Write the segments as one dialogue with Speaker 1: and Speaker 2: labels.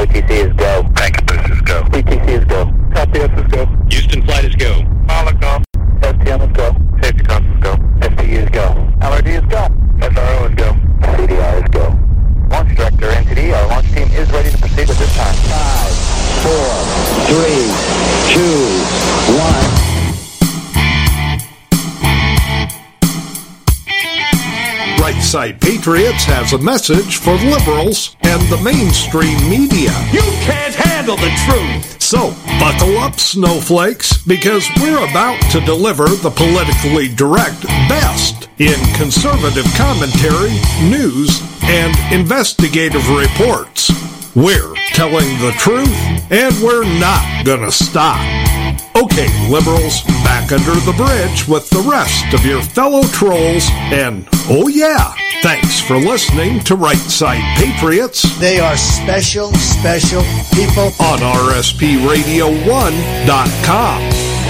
Speaker 1: OTC is go.
Speaker 2: Packet boost is go.
Speaker 1: CTC is go.
Speaker 3: Copy, S is go.
Speaker 2: Houston flight is go.
Speaker 3: Pilot go.
Speaker 1: STM is go.
Speaker 3: Safety console is go.
Speaker 1: STU is go.
Speaker 3: LRD is go. SRO is go.
Speaker 1: CDR is go. Launch director, NTD, our launch team is ready to proceed at this time. 5, 4, 3, 2, 1.
Speaker 4: Right Side Patriots has a message for liberals and the mainstream media.
Speaker 5: You can't handle the truth!
Speaker 4: So, buckle up, snowflakes, because we're about to deliver the politically direct best in conservative commentary, news, and investigative reports. We're telling the truth, and we're not gonna stop. Okay, liberals, back under the bridge with the rest of your fellow trolls, and oh yeah, thanks for listening to Right Side Patriots.
Speaker 6: They are special people
Speaker 4: On RSPRadio1.com.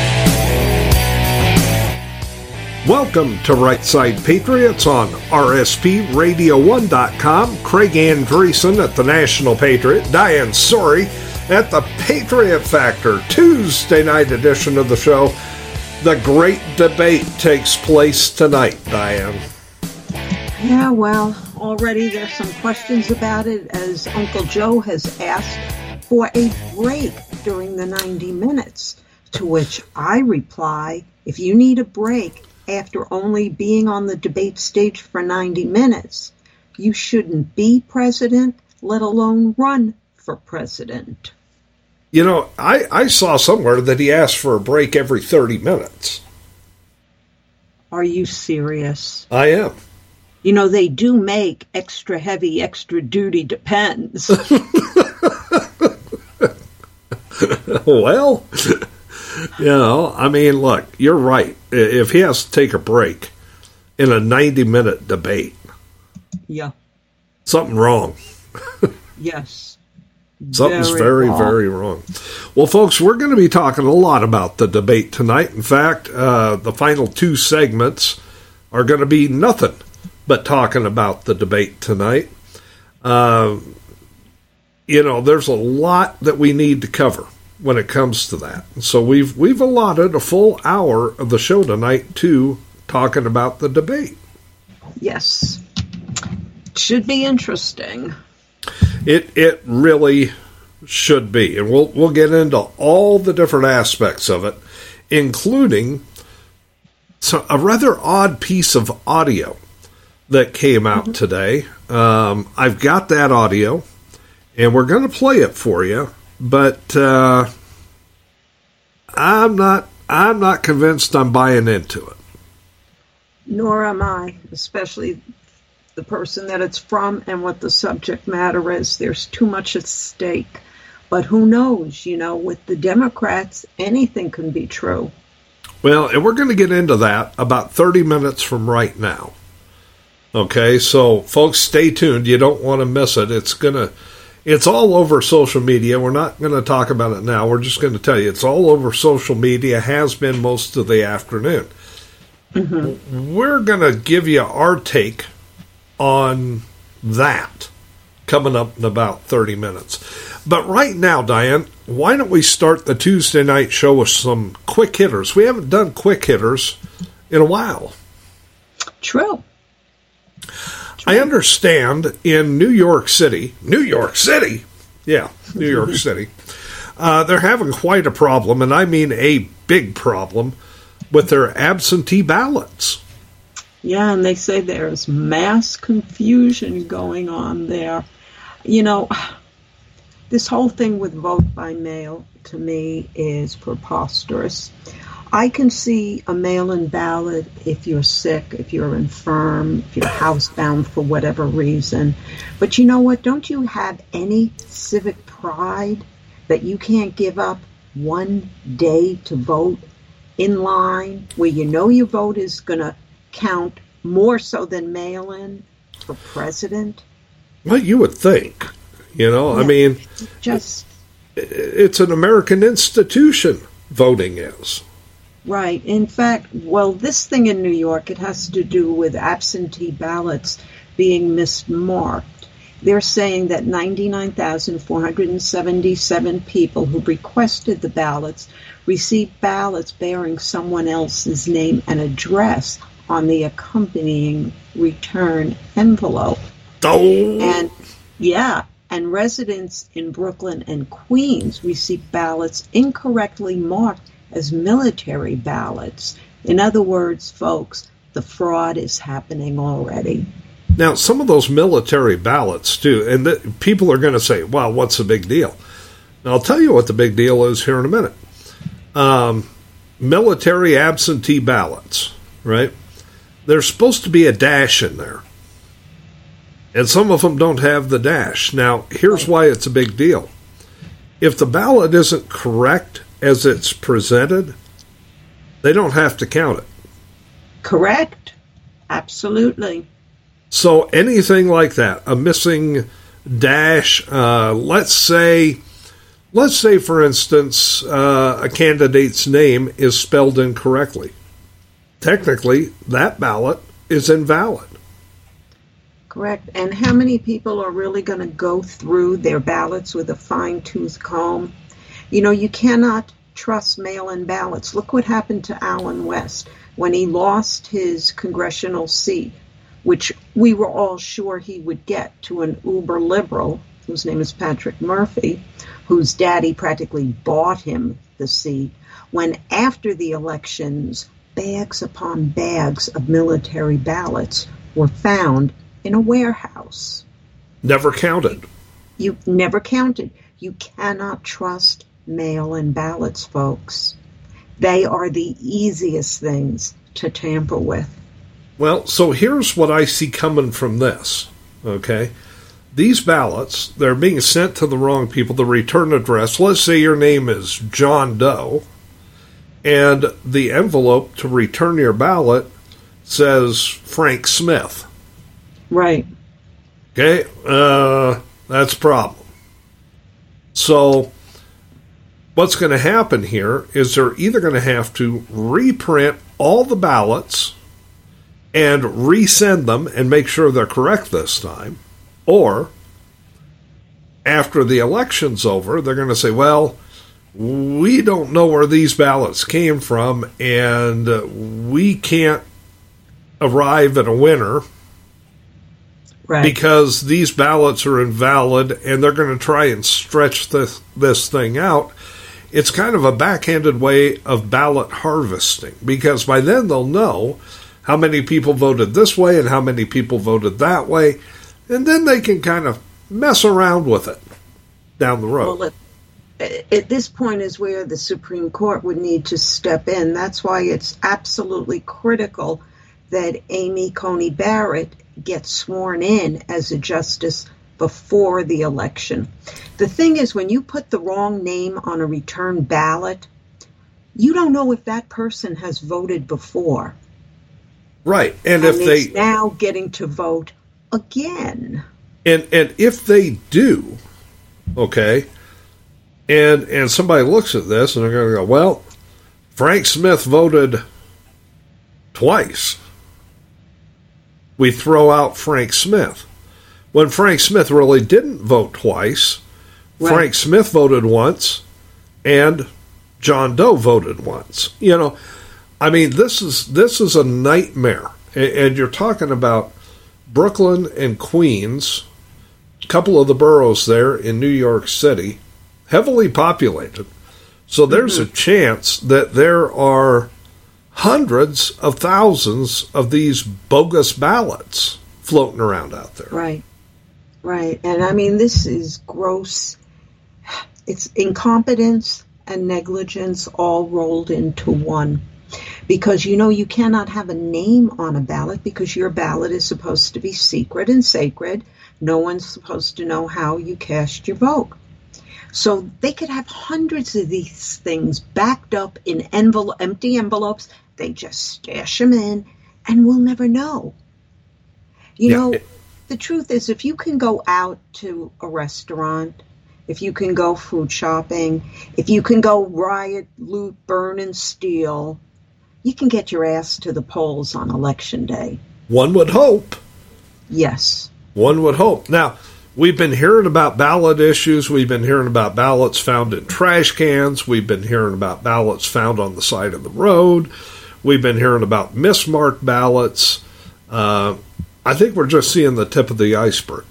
Speaker 4: Welcome to Right Side Patriots on RSPRadio1.com. Craig Andreessen at the National Patriot, Diane Sori at the Patriot Factor, Tuesday night edition of the show. The great debate takes place tonight, Diane.
Speaker 7: Yeah, well, already there's some questions about it, as Uncle Joe has asked for a break during the 90 minutes, to which I reply, if you need a break after only being on the debate stage for 90 minutes, you shouldn't be president, let alone run for president.
Speaker 4: You know, I saw somewhere that he asked for a break every 30 minutes.
Speaker 7: Are you serious?
Speaker 4: I am.
Speaker 7: You know, they do make extra heavy, extra duty depends.
Speaker 4: Well, you know, I mean, look, you're right. If he has to take a break in a 90-minute debate,
Speaker 7: Yeah.
Speaker 4: something wrong.
Speaker 7: Yes.
Speaker 4: Something's very, very wrong. Well, folks, we're going to be talking a lot about the debate tonight. In fact, the final two segments are going to be nothing but talking about the debate tonight. You know, there's a lot that we need to cover when it comes to that. So we've allotted a full hour of the show tonight to talking about the debate.
Speaker 7: Yes. Should be interesting.
Speaker 4: It really should be, and we'll get into all the different aspects of it, including a rather odd piece of audio that came out today. I've got that audio, and we're going to play it for you, but I'm not convinced I'm buying into it.
Speaker 7: Nor am I, especially the person that it's from and what the subject matter is. There's too much at stake. But who knows, you know, with the Democrats, anything can be true.
Speaker 4: Well, and we're going to get into that about 30 minutes from right now. Okay, so folks, stay tuned. You don't want to miss it. It's all over social media. We're not going to talk about it now. We're just going to tell you it's all over social media, has been most of the afternoon. Mm-hmm. We're going to give you our take on that coming up in about 30 minutes. But right now, Diane, why don't we start the Tuesday night show with some quick hitters? We haven't done quick hitters in a while.
Speaker 7: True.
Speaker 4: I understand in New York City, they're having quite a problem, and I mean a big problem, with their absentee ballots.
Speaker 7: Yeah, and they say there's mass confusion going on there. You know, this whole thing with vote by mail, to me, is preposterous. I can see a mail-in ballot if you're sick, if you're infirm, if you're housebound for whatever reason. But you know what? Don't you have any civic pride that you can't give up one day to vote in line where you know your vote is going to count more so than mail-in for president?
Speaker 4: Well, you would think, you know, yeah, I mean, it's an American institution, voting is.
Speaker 7: Right. In fact, well, this thing in New York, it has to do with absentee ballots being mismarked. They're saying that 99,477 people who requested the ballots received ballots bearing someone else's name and address on the accompanying return envelope.
Speaker 4: Oh.
Speaker 7: And residents in Brooklyn and Queens received ballots incorrectly marked as military ballots. In other words, folks, the fraud is happening already.
Speaker 4: Now, some of those military ballots, too, and people are going to say, well, what's the big deal? Now, I'll tell you what the big deal is here in a minute. Military absentee ballots, right? There's supposed to be a dash in there. And some of them don't have the dash. Now, here's why it's a big deal. If the ballot isn't correct as it's presented, they don't have to count it.
Speaker 7: Correct. Absolutely.
Speaker 4: So anything like that, a missing dash, let's say, for instance, a candidate's name is spelled incorrectly. Technically, that ballot is invalid.
Speaker 7: Correct. And how many people are really going to go through their ballots with a fine-tooth comb? You know, you cannot trust mail-in ballots. Look what happened to Allen West when he lost his congressional seat, which we were all sure he would get, to an uber liberal whose name is Patrick Murphy, whose daddy practically bought him the seat, when after the elections, bags upon bags of military ballots were found in a warehouse.
Speaker 4: Never counted.
Speaker 7: You never counted. You cannot trust mail-in ballots, folks. They are the easiest things to tamper with.
Speaker 4: Well, so here's what I see coming from this, okay? These ballots, they're being sent to the wrong people. The return address, let's say your name is John Doe, and the envelope to return your ballot says Frank Smith.
Speaker 7: Right.
Speaker 4: Okay, that's a problem. So what's going to happen here is they're either going to have to reprint all the ballots and resend them and make sure they're correct this time, or after the election's over, they're going to say, well, we don't know where these ballots came from, and we can't arrive at a winner.
Speaker 7: Right.
Speaker 4: Because these ballots are invalid, and they're going to try and stretch this thing out. It's kind of a backhanded way of ballot harvesting, because by then they'll know how many people voted this way and how many people voted that way, and then they can kind of mess around with it down the road.
Speaker 7: Well, at this point is where the Supreme Court would need to step in. That's why it's absolutely critical that Amy Coney Barrett gets sworn in as a justice before the election. The thing is, when you put the wrong name on a return ballot, you don't know if that person has voted before.
Speaker 4: Right. And if they
Speaker 7: now getting to vote again.
Speaker 4: And if they do, okay, and somebody looks at this and they're going to go, well, Frank Smith voted twice. We throw out Frank Smith. When Frank Smith really didn't vote twice, right. Frank Smith voted once, and John Doe voted once. You know, I mean, this is a nightmare. And you're talking about Brooklyn and Queens, a couple of the boroughs there in New York City, heavily populated. So there's a chance that there are hundreds of thousands of these bogus ballots floating around out there.
Speaker 7: Right. Right. And I mean, this is gross. It's incompetence and negligence all rolled into one. Because, you know, you cannot have a name on a ballot because your ballot is supposed to be secret and sacred. No one's supposed to know how you cast your vote. So they could have hundreds of these things backed up in empty envelopes. They just stash them in, and we'll never know. You know, the truth is, if you can go out to a restaurant, if you can go food shopping, if you can go riot, loot, burn, and steal, you can get your ass to the polls on Election Day.
Speaker 4: One would hope.
Speaker 7: Yes.
Speaker 4: One would hope. Now, We've been hearing about ballot issues. We've been hearing about ballots found in trash cans. We've been hearing about ballots found on the side of the road. We've been hearing about mismarked ballots. I think we're just seeing the tip of the iceberg.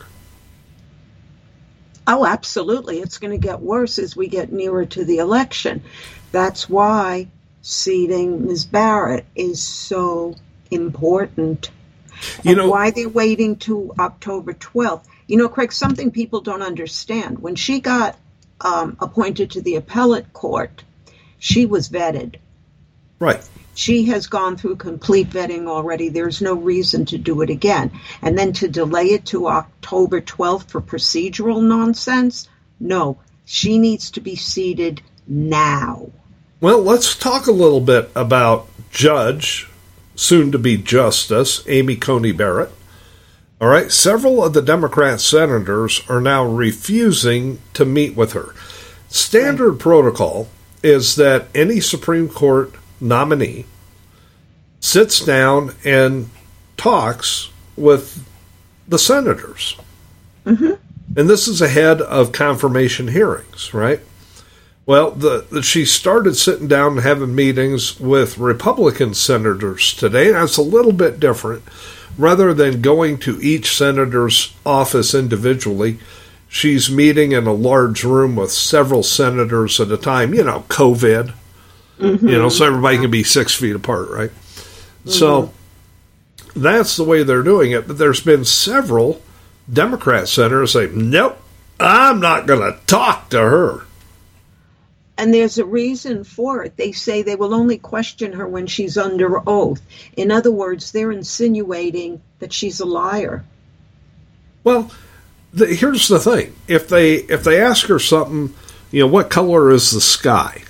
Speaker 7: Oh, absolutely. It's going to get worse as we get nearer to the election. That's why seating Ms. Barrett is so important. And why they're waiting to October 12th. Craig, something people don't understand. When she got appointed to the appellate court, she was vetted.
Speaker 4: Right.
Speaker 7: She has gone through complete vetting already. There's no reason to do it again. And then to delay it to October 12th for procedural nonsense? No. She needs to be seated now.
Speaker 4: Well, let's talk a little bit about Judge, soon-to-be Justice, Amy Coney Barrett. All right, several of the Democrat senators are now refusing to meet with her. Standard protocol is that any Supreme Court nominee sits down and talks with the senators. Mm-hmm. And this is ahead of confirmation hearings, right? Well, she started sitting down and having meetings with Republican senators today. That's a little bit different. Rather than going to each senator's office individually, she's meeting in a large room with several senators at a time. COVID. Mm-hmm. So everybody can be 6 feet apart, right? Mm-hmm. So that's the way they're doing it. But there's been several Democrat senators say, nope, I'm not going to talk to her.
Speaker 7: And there's a reason for it. They say they will only question her when she's under oath. In other words, they're insinuating that she's a liar.
Speaker 4: Well, here's the thing. If they ask her something, what color is the sky?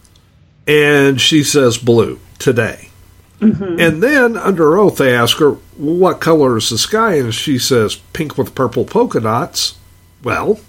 Speaker 4: And she says blue today. Mm-hmm. And then under oath they ask her, what color is the sky? And she says pink with purple polka dots. Well,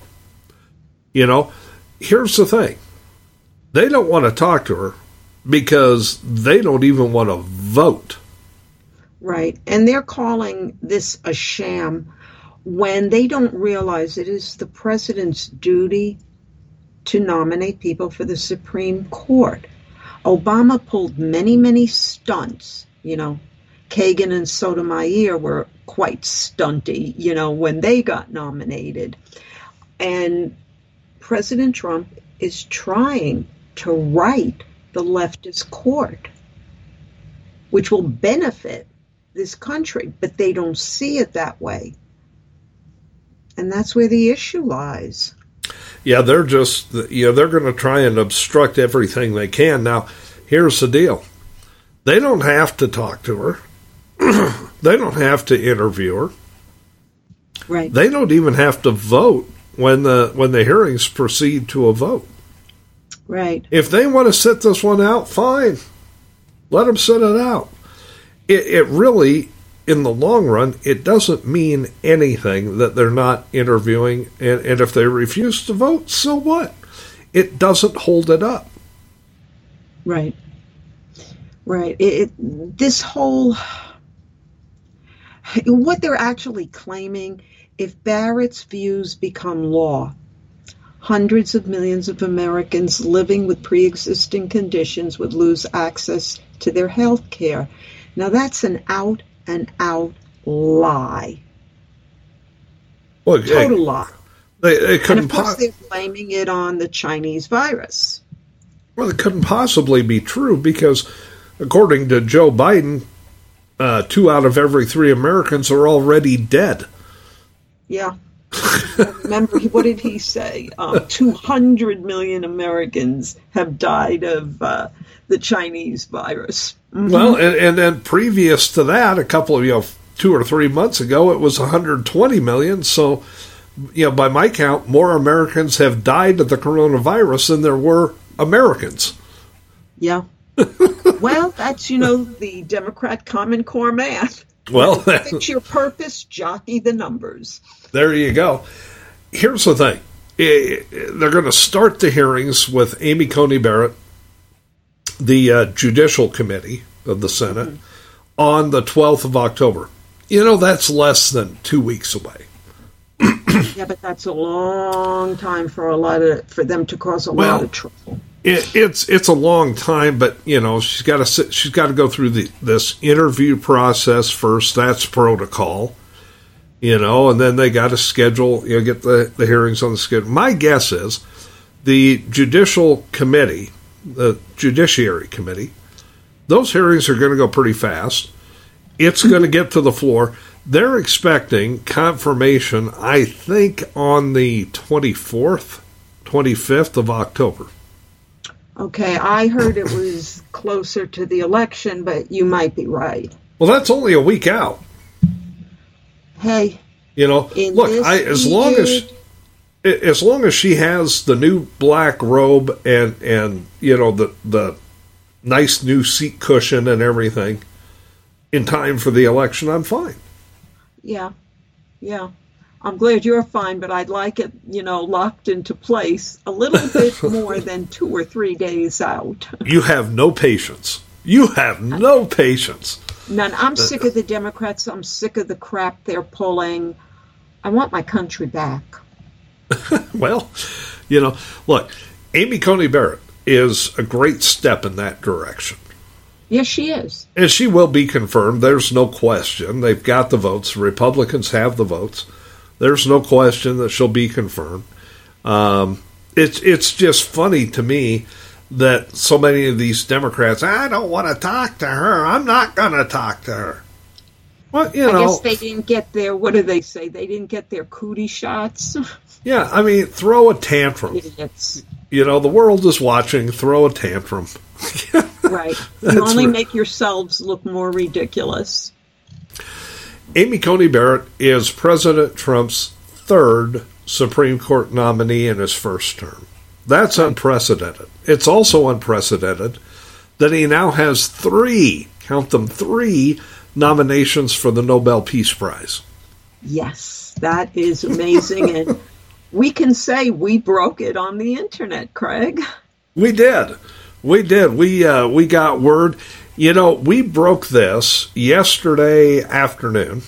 Speaker 4: here's the thing. They don't want to talk to her because they don't even want to vote.
Speaker 7: Right. And they're calling this a sham when they don't realize it is the president's duty to nominate people for the Supreme Court. Obama pulled many, many stunts. Kagan and Sotomayor were quite stunty, when they got nominated. And President Trump is trying to right the leftist court, which will benefit this country, but they don't see it that way. And that's where the issue lies.
Speaker 4: Yeah, they're just, they're going to try and obstruct everything they can. Now, here's the deal. They don't have to talk to her. They don't have to interview her.
Speaker 7: Right.
Speaker 4: They don't even have to vote when the hearings proceed to a vote.
Speaker 7: Right.
Speaker 4: If they want to sit this one out, fine. Let them sit it out. It really, in the long run, it doesn't mean anything that they're not interviewing. And if they refuse to vote, so what? It doesn't hold it up.
Speaker 7: Right. Right. This whole... What they're actually claiming, if Barrett's views become law, hundreds of millions of Americans living with pre-existing conditions would lose access to their health care. Now, that's an out-and-out lie.
Speaker 4: Well,
Speaker 7: Total lie.
Speaker 4: They couldn't
Speaker 7: and, of course, they're blaming it on the Chinese virus.
Speaker 4: Well, it couldn't possibly be true because, according to Joe Biden, 2 out of every 3 Americans are already dead.
Speaker 7: Yeah. Remember, what did he say? 200 million Americans have died of the Chinese virus. Mm-hmm.
Speaker 4: Well, and then previous to that, a couple of 2 or 3 months ago, it was 120 million. So, by my count, more Americans have died of the coronavirus than there were Americans.
Speaker 7: Yeah. Well, that's, the Democrat Common Core math.
Speaker 4: Well,
Speaker 7: fix your purpose, jockey the numbers.
Speaker 4: There you go. Here's the thing. They're going to start the hearings with Amy Coney Barrett, the Judicial Committee of the Senate, on the 12th of October. That's less than 2 weeks away.
Speaker 7: Yeah, but that's a long time for them to cause a lot of trouble.
Speaker 4: It's a long time, but she's got to go through this interview process first. That's protocol, and then they got to schedule, get the hearings on the schedule. My guess is the Judiciary Committee, those hearings are going to go pretty fast. It's going to get to the floor. They're expecting confirmation, I think, on the 25th of October.
Speaker 7: Okay, I heard it was closer to the election, but you might be right.
Speaker 4: Well, that's only a week out.
Speaker 7: Hey,
Speaker 4: look, as long as she has the new black robe and the nice new seat cushion and everything in time for the election, I'm fine.
Speaker 7: Yeah. I'm glad you're fine, but I'd like it, locked into place a little bit more than 2 or 3 days out.
Speaker 4: You have no patience.
Speaker 7: None. I'm sick of the Democrats. I'm sick of the crap they're pulling. I want my country back.
Speaker 4: Well, look, Amy Coney Barrett is a great step in that direction.
Speaker 7: Yes, she is.
Speaker 4: And she will be confirmed. There's no question. They've got the votes. The Republicans have the votes. There's no question that she'll be confirmed. It's just funny to me that so many of these Democrats, I don't want to talk to her. I'm not going to talk to her. Well,
Speaker 7: I guess they didn't get their, what do they say? They didn't get their cootie shots.
Speaker 4: Yeah, I mean, throw a tantrum.
Speaker 7: Idiots.
Speaker 4: The world is watching. Throw a tantrum.
Speaker 7: Right. You only make yourselves look more ridiculous.
Speaker 4: Amy Coney Barrett is President Trump's third Supreme Court nominee in his first term. That's unprecedented. It's also unprecedented that he now has 3 nominations for the Nobel Peace Prize.
Speaker 7: Yes, that is amazing. And we can say we broke it on the internet, Craig.
Speaker 4: We did. We got word. We broke this yesterday afternoon,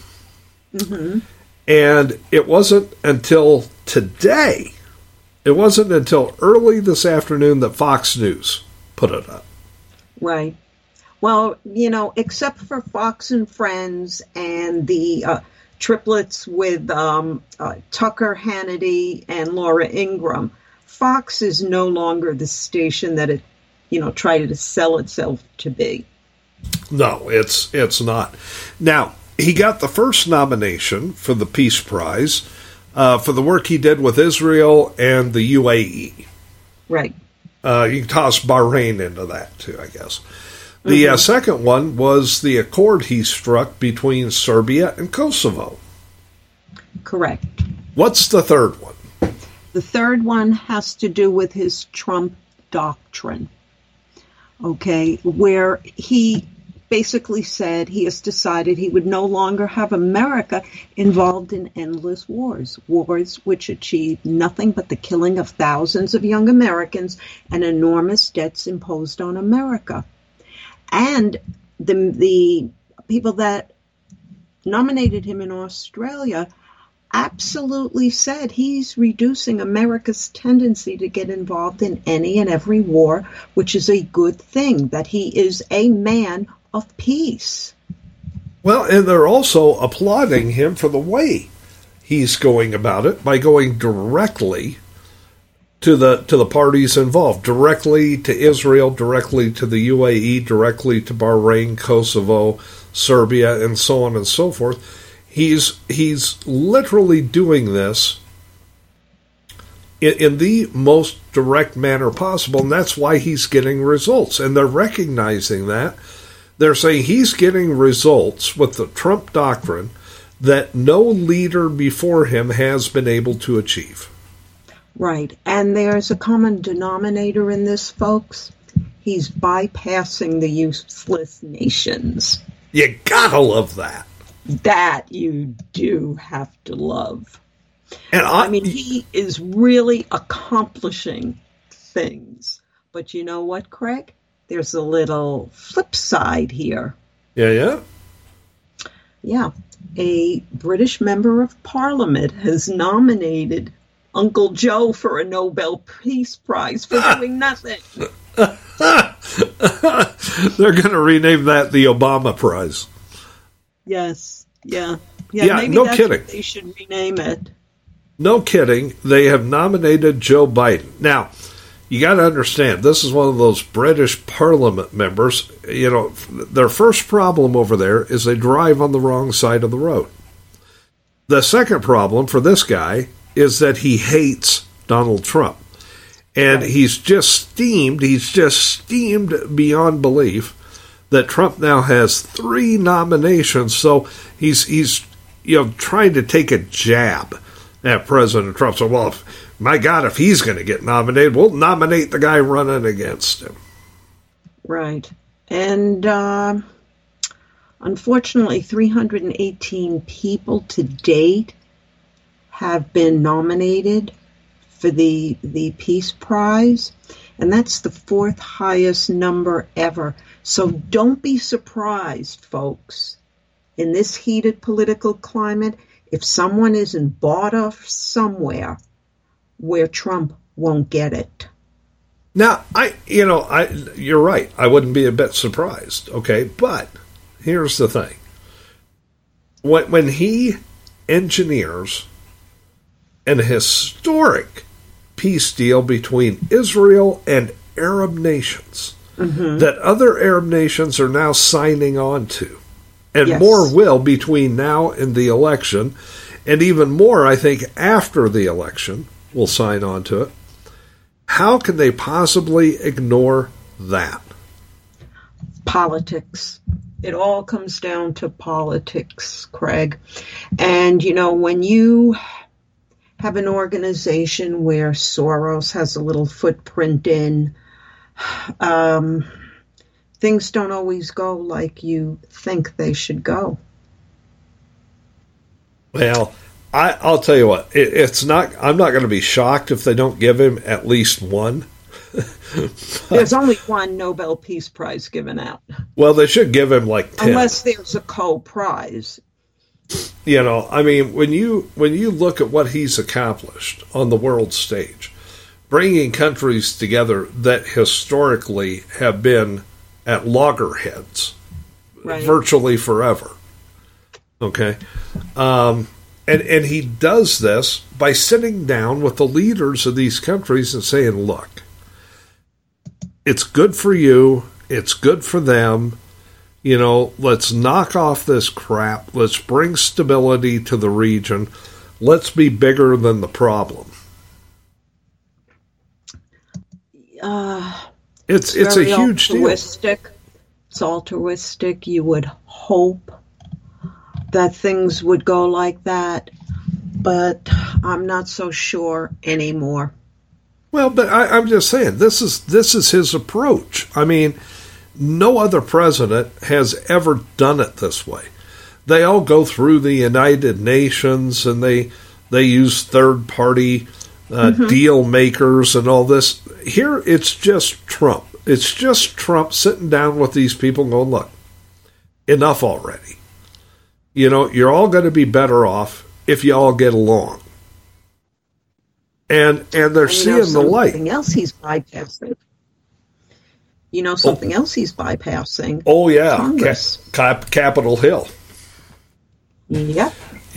Speaker 4: and it wasn't until today, early this afternoon that Fox News put it up.
Speaker 7: Right. Well, except for Fox and Friends and the triplets with Tucker, Hannity, and Laura Ingraham, Fox is no longer the station that it tried to sell itself to be.
Speaker 4: No, it's not. Now, he got the first nomination for the Peace Prize for the work he did with Israel and the UAE.
Speaker 7: Right.
Speaker 4: You can toss Bahrain into that, too, I guess. The second one was the accord he struck between Serbia and Kosovo.
Speaker 7: Correct.
Speaker 4: What's the third one?
Speaker 7: The third one has to do with his Trump doctrine. Okay, where he basically said he has decided he would no longer have America involved in endless wars which achieved nothing but the killing of thousands of young Americans and enormous debts imposed on America. And the people that nominated him in Australia absolutely said he's reducing America's tendency to get involved in any and every war, which is a good thing, that he is a man of peace.
Speaker 4: Well, and they're also applauding him for the way he's going about it by going directly to the parties involved, directly to Israel, directly to the UAE, directly to Bahrain, Kosovo, Serbia, and so on and so forth. He's literally doing this in the most direct manner possible, and that's why he's getting results. And they're recognizing that. They're saying he's getting results with the Trump doctrine that no leader before him has been able to achieve.
Speaker 7: Right. And there's a common denominator in this, folks. He's bypassing the useless nations.
Speaker 4: You gotta love that.
Speaker 7: That you do have to love.
Speaker 4: And
Speaker 7: I mean, he is really accomplishing things. But you know what, Craig? There's a little flip side here.
Speaker 4: Yeah.
Speaker 7: Yeah. a British member of Parliament has nominated Uncle Joe for a Nobel Peace Prize for doing nothing.
Speaker 4: They're going to rename that the Obama Prize.
Speaker 7: Yes, yeah.
Speaker 4: Yeah,
Speaker 7: maybe
Speaker 4: no
Speaker 7: that's
Speaker 4: kidding.
Speaker 7: what they should rename it.
Speaker 4: No kidding. They have nominated Joe Biden. Now, you got to understand, this is one of those British Parliament members. You know, their first problem over there is they drive on the wrong side of the road. The second problem for this guy is that he hates Donald Trump. And he's just steamed beyond belief that Trump now has 3 nominations. So he's trying to take a jab at President Trump. So, well, my God, if he's going to get nominated, we'll nominate the guy running against him.
Speaker 7: Right. And unfortunately, 318 people to date have been nominated for the Peace Prize, and that's the 4th highest number ever. So don't be surprised, folks, in this heated political climate, if someone isn't bought off somewhere where Trump won't get it.
Speaker 4: Now, you're right. I wouldn't be a bit surprised, okay? But here's the thing. When he engineers an historic peace deal between Israel and Arab nations that other Arab nations are now signing on to, and more will between now and the election, and even more, I think, after the election will sign on to it. How can they possibly ignore that?
Speaker 7: Politics. It all comes down to politics, Craig. And, when you have an organization where Soros has a little footprint in, things don't always go like you think they should go.
Speaker 4: Well, I'll tell you what, it's not. I'm not going to be shocked if they don't give him at least one.
Speaker 7: There's only one Nobel Peace Prize given out.
Speaker 4: Well, they should give him like 10.
Speaker 7: Unless there's a co-prize.
Speaker 4: I mean, when you look at what he's accomplished on the world stage, bringing countries together that historically have been at loggerheads virtually forever. Okay. And he does this by sitting down with the leaders of these countries and saying, look, it's good for you. It's good for them. Let's knock off this crap. Let's bring stability to the region. Let's be bigger than the problem. It's a huge deal.
Speaker 7: It's altruistic. You would hope that things would go like that, but I'm not so sure anymore.
Speaker 4: Well, but I'm just saying, this is his approach. I mean, no other president has ever done it this way. They all go through the United Nations, and they use third-party deal makers and all this. Here, it's just Trump. It's just Trump sitting down with these people going, look, enough already. You're all going to be better off if you all get along. And they're seeing the light.
Speaker 7: Something else he's bypassing. Something else he's bypassing.
Speaker 4: Oh, yeah.
Speaker 7: Congress.
Speaker 4: Capitol Hill.
Speaker 7: Yep.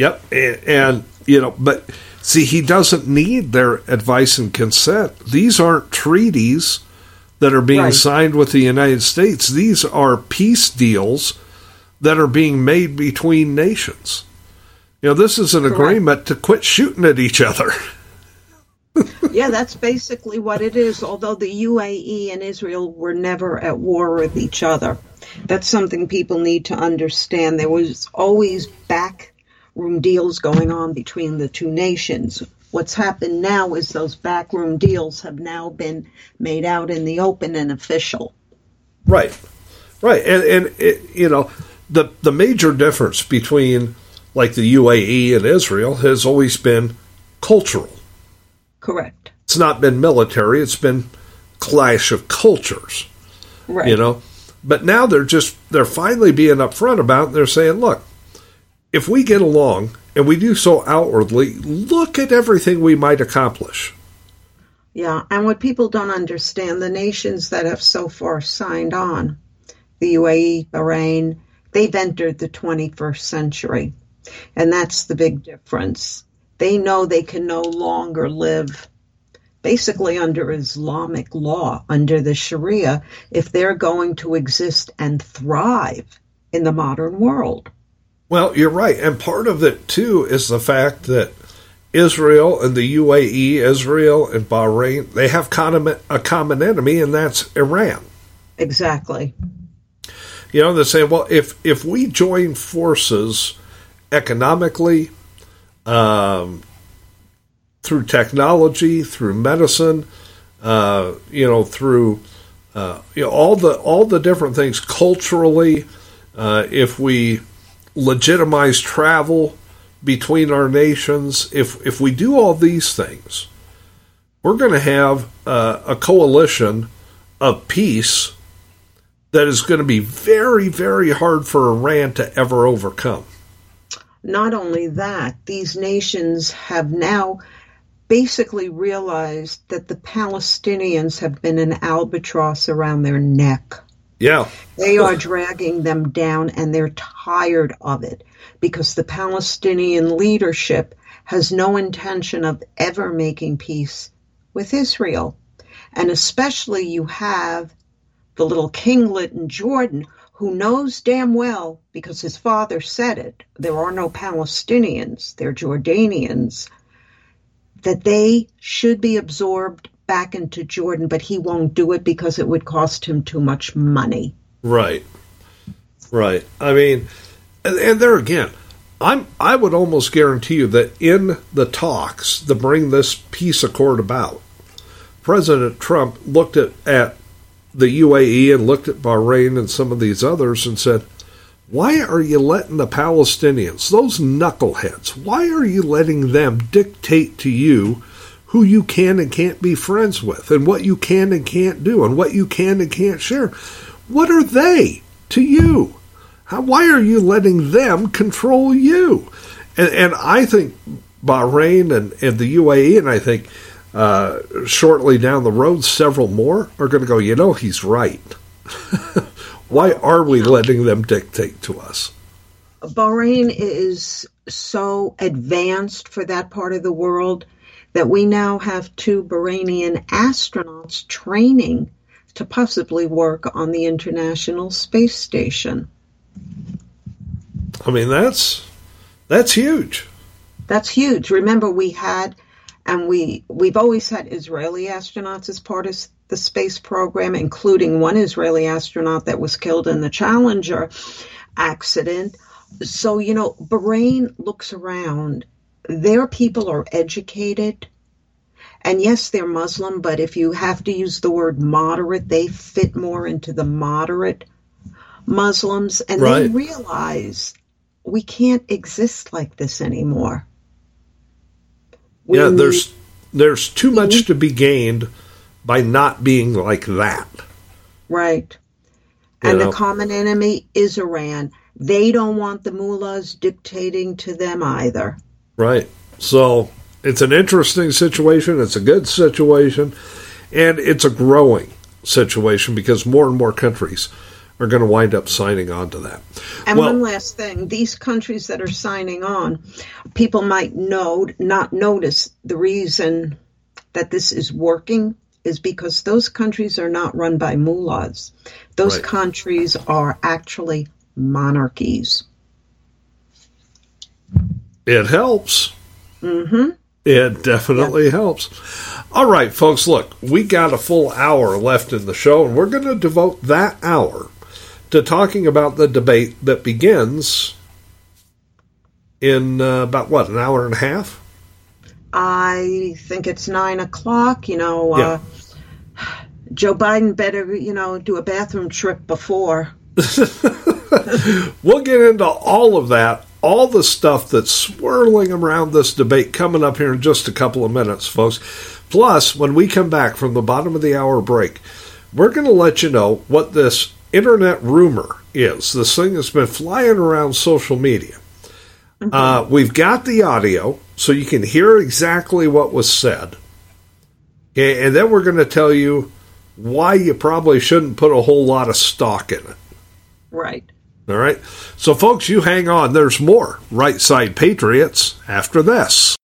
Speaker 4: But see, he doesn't need their advice and consent. These aren't treaties that are being signed with the United States. These are peace deals that are being made between nations. This is an agreement to quit shooting at each other.
Speaker 7: Yeah, that's basically what it is, although the UAE and Israel were never at war with each other. That's something people need to understand. There was always backroom deals going on between the two nations. What's happened now is those backroom deals have now been made out in the open and official. Right.
Speaker 4: And the major difference between like the UAE and Israel has always been cultural.
Speaker 7: Correct.
Speaker 4: It's not been military. It's been clash of cultures. Right. But now they're finally being upfront about it. They're saying, look, if we get along, and we do so outwardly, look at everything we might accomplish.
Speaker 7: Yeah, and what people don't understand, the nations that have so far signed on, the UAE, Bahrain, they've entered the 21st century. And that's the big difference. They know they can no longer live basically under Islamic law, under the Sharia, if they're going to exist and thrive in the modern world.
Speaker 4: Well, you're right. And part of it, too, is the fact that Israel and the UAE, Israel and Bahrain, they have a common enemy, and that's Iran.
Speaker 7: Exactly.
Speaker 4: You know, they're saying, well, if we join forces economically, through technology, through medicine, through all the different things culturally, if we legitimize travel between our nations, if we do all these things, we're going to have a coalition of peace that is going to be very, very hard for Iran to ever overcome.
Speaker 7: Not only that, these nations have now basically realized that the Palestinians have been an albatross around their neck.
Speaker 4: Yeah.
Speaker 7: They are dragging them down, and they're tired of it because the Palestinian leadership has no intention of ever making peace with Israel. And especially you have the little kinglet in Jordan who knows damn well, because his father said it, there are no Palestinians, they're Jordanians, that they should be absorbed back into Jordan, but he won't do it because it would cost him too much money. Right.
Speaker 4: I mean, and there again, I would almost guarantee you that in the talks to bring this peace accord about, President Trump looked at the UAE and looked at Bahrain and some of these others and said, why are you letting the Palestinians, those knuckleheads, why are you letting them dictate to you who you can and can't be friends with, and what you can and can't do, and what you can and can't share? What are they to you? Why are you letting them control you? And I think Bahrain and the UAE, and I think shortly down the road, several more are going to go, he's right. Why are we letting them dictate to us?
Speaker 7: Bahrain is so advanced for that part of the world that we now have 2 Bahrainian astronauts training to possibly work on the International Space Station.
Speaker 4: I mean, that's huge.
Speaker 7: That's huge. Remember, we've always had Israeli astronauts as part of the space program, including one Israeli astronaut that was killed in the Challenger accident. So, Bahrain looks around. Their people are educated. And yes, they're Muslim, but if you have to use the word moderate, they fit more into the moderate Muslims. And They realize we can't exist like this anymore.
Speaker 4: There's too much to be gained by not being like that.
Speaker 7: Right. And the common enemy is Iran. They don't want the mullahs dictating to them either.
Speaker 4: Right. So it's an interesting situation. It's a good situation. And it's a growing situation because more and more countries are going to wind up signing on to that.
Speaker 7: And one last thing, these countries that are signing on, people might not notice the reason that this is working is because those countries are not run by mullahs. Those countries are actually monarchies.
Speaker 4: It helps.
Speaker 7: Mm-hmm.
Speaker 4: It definitely helps. All right, folks, look, we got a full hour left in the show, and we're going to devote that hour to talking about the debate that begins in about, an hour and a half?
Speaker 7: I think it's 9 o'clock. Joe Biden better, do a bathroom trip before.
Speaker 4: We'll get into all of that, all the stuff that's swirling around this debate coming up here in just a couple of minutes, folks. Plus, when we come back from the bottom of the hour break, we're going to let you know what this internet rumor is. This thing has been flying around social media We've got the audio, so you can hear exactly what was said. Okay, and then we're going to tell you why you probably shouldn't put a whole lot of stock in it.
Speaker 7: Right.
Speaker 4: All right. So, folks, you hang on. There's more Right Side Patriots after this.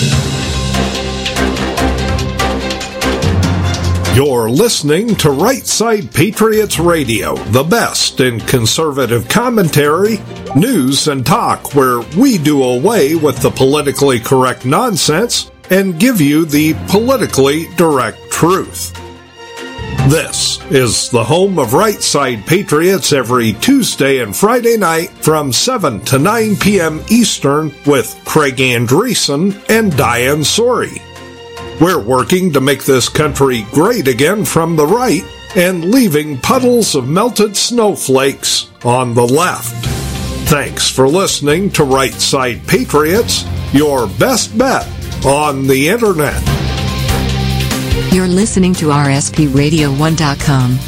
Speaker 4: You're listening to Right Side Patriots Radio, the best in conservative commentary, news, and talk, where we do away with the politically correct nonsense and give you the politically direct truth. This is the home of Right Side Patriots every Tuesday and Friday night from 7 to 9 p.m. Eastern with Craig Andreessen and Diane Sori. We're working to make this country great again from the right and leaving puddles of melted snowflakes on the left. Thanks for listening to Right Side Patriots, your best bet on the Internet.
Speaker 8: You're listening to RSPRadio1.com.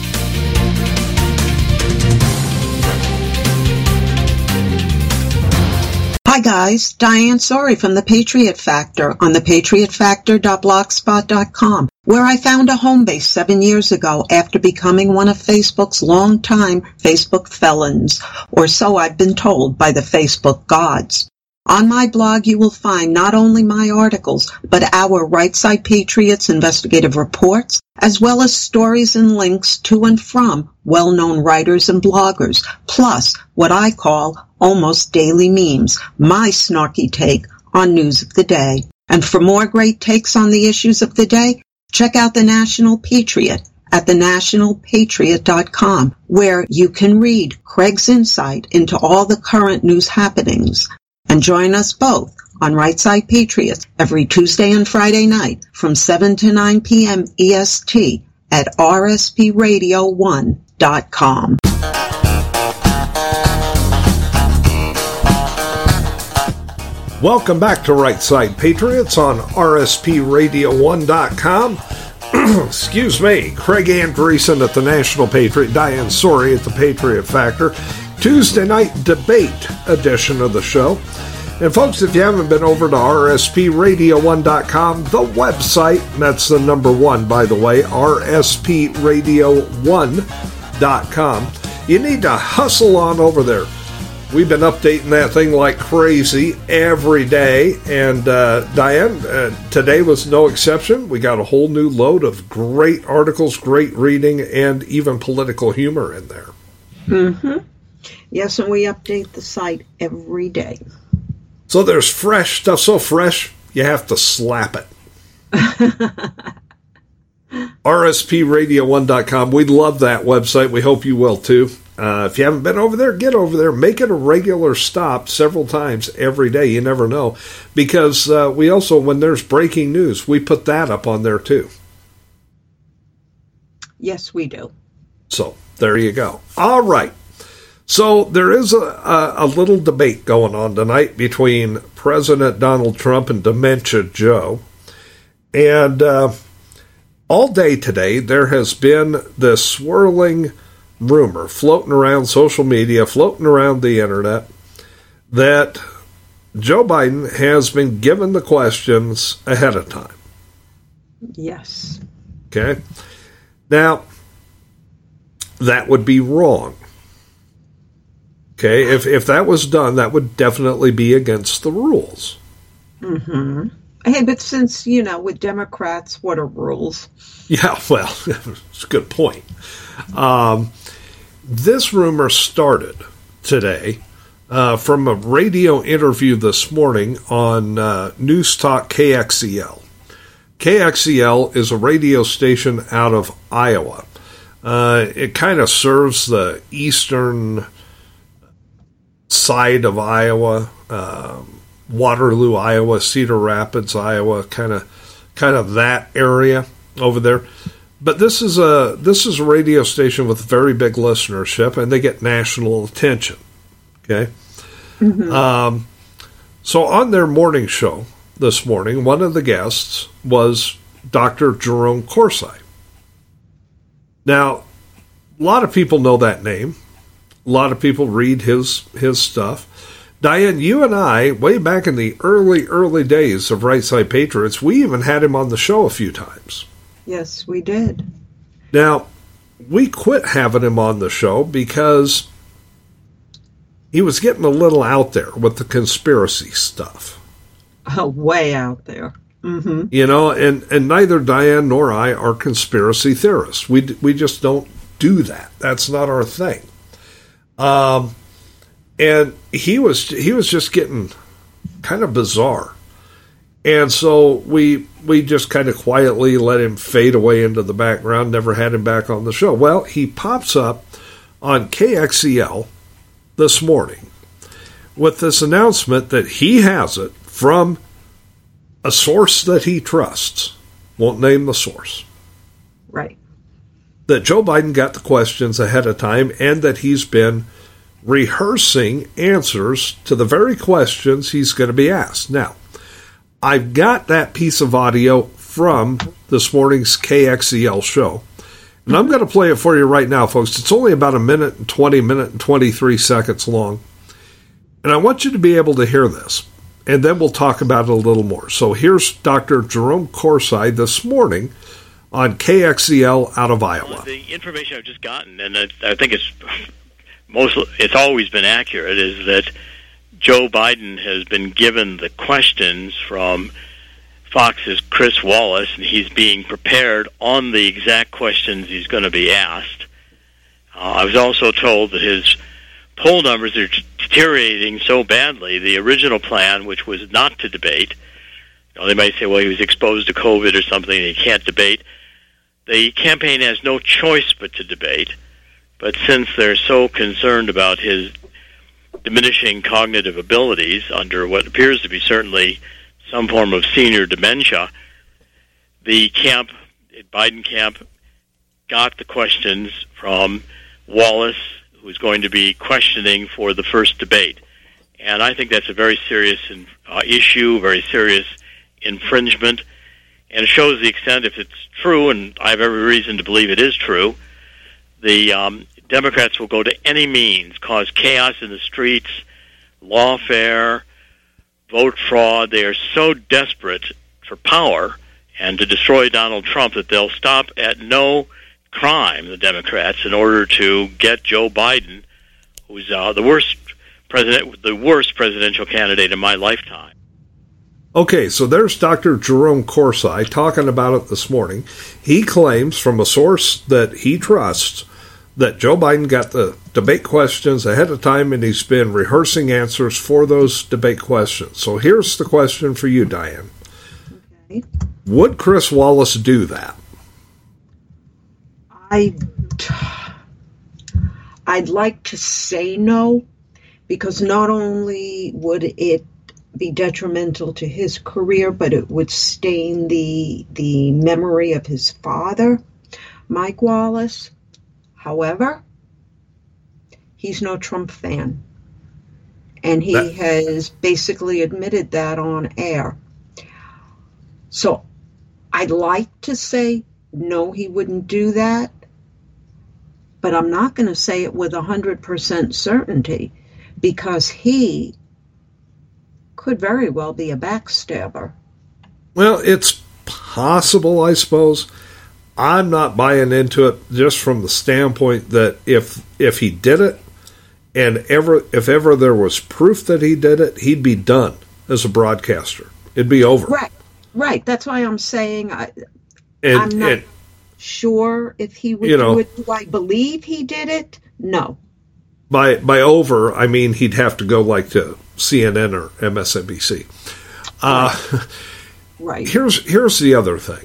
Speaker 7: Hi guys, Diane Sori from The Patriot Factor on thepatriotfactor.blogspot.com, where I found a home base 7 years ago after becoming one of Facebook's longtime Facebook felons, or so I've been told by the Facebook gods. On my blog, you will find not only my articles, but our Right Side Patriots investigative reports, as well as stories and links to and from well-known writers and bloggers, plus what I call almost daily memes, my snarky take on news of the day. And for more great takes on the issues of the day, check out The National Patriot at thenationalpatriot.com, where you can read Craig's insight into all the current news happenings. And join us both on Right Side Patriots every Tuesday and Friday night from 7 to 9 p.m. EST at rspradio1.com.
Speaker 4: Welcome back to Right Side Patriots on rspradio1.com. Excuse me, Craig Andreessen at the National Patriot, Diane Sori at the Patriot Factor. Tuesday night debate edition of the show. And folks, if you haven't been over to rspradio1.com, the website, and that's the number one, by the way, rspradio1.com, you need to hustle on over there. We've been updating that thing like crazy every day, and Diane, today was no exception. We got a whole new load of great articles, great reading, and even political humor in there.
Speaker 7: Mm-hmm. Yes, and we update the site every day.
Speaker 4: So there's fresh stuff, so fresh, you have to slap it. rspradio1.com. We love that website. We hope you will, too. If you haven't been over there, get over there. Make it a regular stop several times every day. You never know. Because we also, when there's breaking news, we put that up on there, too.
Speaker 7: Yes, we do.
Speaker 4: So, there you go. All right. So there is a little debate going on tonight between President Donald Trump and Dementia Joe. And all day today, there has been this swirling rumor floating around social media, floating around the internet, that Joe Biden has been given the questions ahead of time.
Speaker 7: Yes.
Speaker 4: Okay. Now, that would be wrong. Okay, if that was done, that would definitely be against the rules.
Speaker 7: Mm-hmm. Hey, but since, with Democrats, what are rules?
Speaker 4: Yeah, well, it's a good point. This rumor started today from a radio interview this morning on News Talk KXEL. KXEL is a radio station out of Iowa. It kind of serves the eastern side of Iowa, Waterloo, Iowa, Cedar Rapids, Iowa, kind of that area over there. But this is a radio station with very big listenership, and they get national attention. Okay, mm-hmm. So on their morning show this morning, one of the guests was Dr. Jerome Corsi. Now, a lot of people know that name. A lot of people read his stuff. Diane, you and I, way back in the early days of Right Side Patriots, we even had him on the show a few times.
Speaker 7: Yes, we did.
Speaker 4: Now, we quit having him on the show because he was getting a little out there with the conspiracy stuff.
Speaker 7: Way out there. Mm-hmm.
Speaker 4: You know, and neither Diane nor I are conspiracy theorists. We just don't do that. That's not our thing. And he was just getting kind of bizarre. And so we just kind of quietly let him fade away into the background, never had him back on the show. Well, he pops up on KXEL this morning with this announcement that he has it from a source that he trusts. Won't name the source.
Speaker 7: Right.
Speaker 4: That Joe Biden got the questions ahead of time and that he's been rehearsing answers to the very questions he's going to be asked. Now, I've got that piece of audio from this morning's KXEL show, and I'm going to play it for you right now, folks. It's only about a minute and 23 seconds long, and I want you to be able to hear this, and then we'll talk about it a little more. So here's Dr. Jerome Corsi this morning on KXEL out of Iowa.
Speaker 2: The information I've just gotten, and I think it's always been accurate, is that Joe Biden has been given the questions from Fox's Chris Wallace, and he's being prepared on the exact questions he's going to be asked. I was also told that his poll numbers are deteriorating so badly. The original plan, which was not to debate, they might say, well, he was exposed to COVID or something and he can't debate. The campaign has no choice but to debate. But since they're so concerned about his diminishing cognitive abilities under what appears to be certainly some form of senior dementia, the Biden camp, got the questions from Wallace, who's going to be questioning for the first debate. And I think that's a very serious issue, very serious infringement, and it shows the extent, if it's true, and I have every reason to believe it is true, the Democrats will go to any means, cause chaos in the streets, lawfare, vote fraud. They are so desperate for power and to destroy Donald Trump that they'll stop at no crime, the Democrats, in order to get Joe Biden, who's the worst presidential candidate in my lifetime.
Speaker 4: Okay, so there's Dr. Jerome Corsi talking about it this morning. He claims from a source that he trusts that Joe Biden got the debate questions ahead of time and he's been rehearsing answers for those debate questions. So here's the question for you, Diane.
Speaker 7: Okay.
Speaker 4: Would Chris Wallace do that?
Speaker 7: I'd like to say no, because not only would it be detrimental to his career, but it would stain the memory of his father, Mike Wallace. However, he's no Trump fan, and he has basically admitted that on air. So I'd like to say no, he wouldn't do that, but I'm not going to say it with 100% certainty, because he could very well be a backstabber.
Speaker 4: Well, it's possible, I suppose. I'm not buying into it just from the standpoint that if he did it, and if ever there was proof that he did it, he'd be done as a broadcaster. It'd be over.
Speaker 7: Right. That's why I'm saying I'm not sure if he would do it. Do I believe he did it? No.
Speaker 4: By over, I mean he'd have to go like to CNN or MSNBC.
Speaker 7: Right.
Speaker 4: Here's the other thing.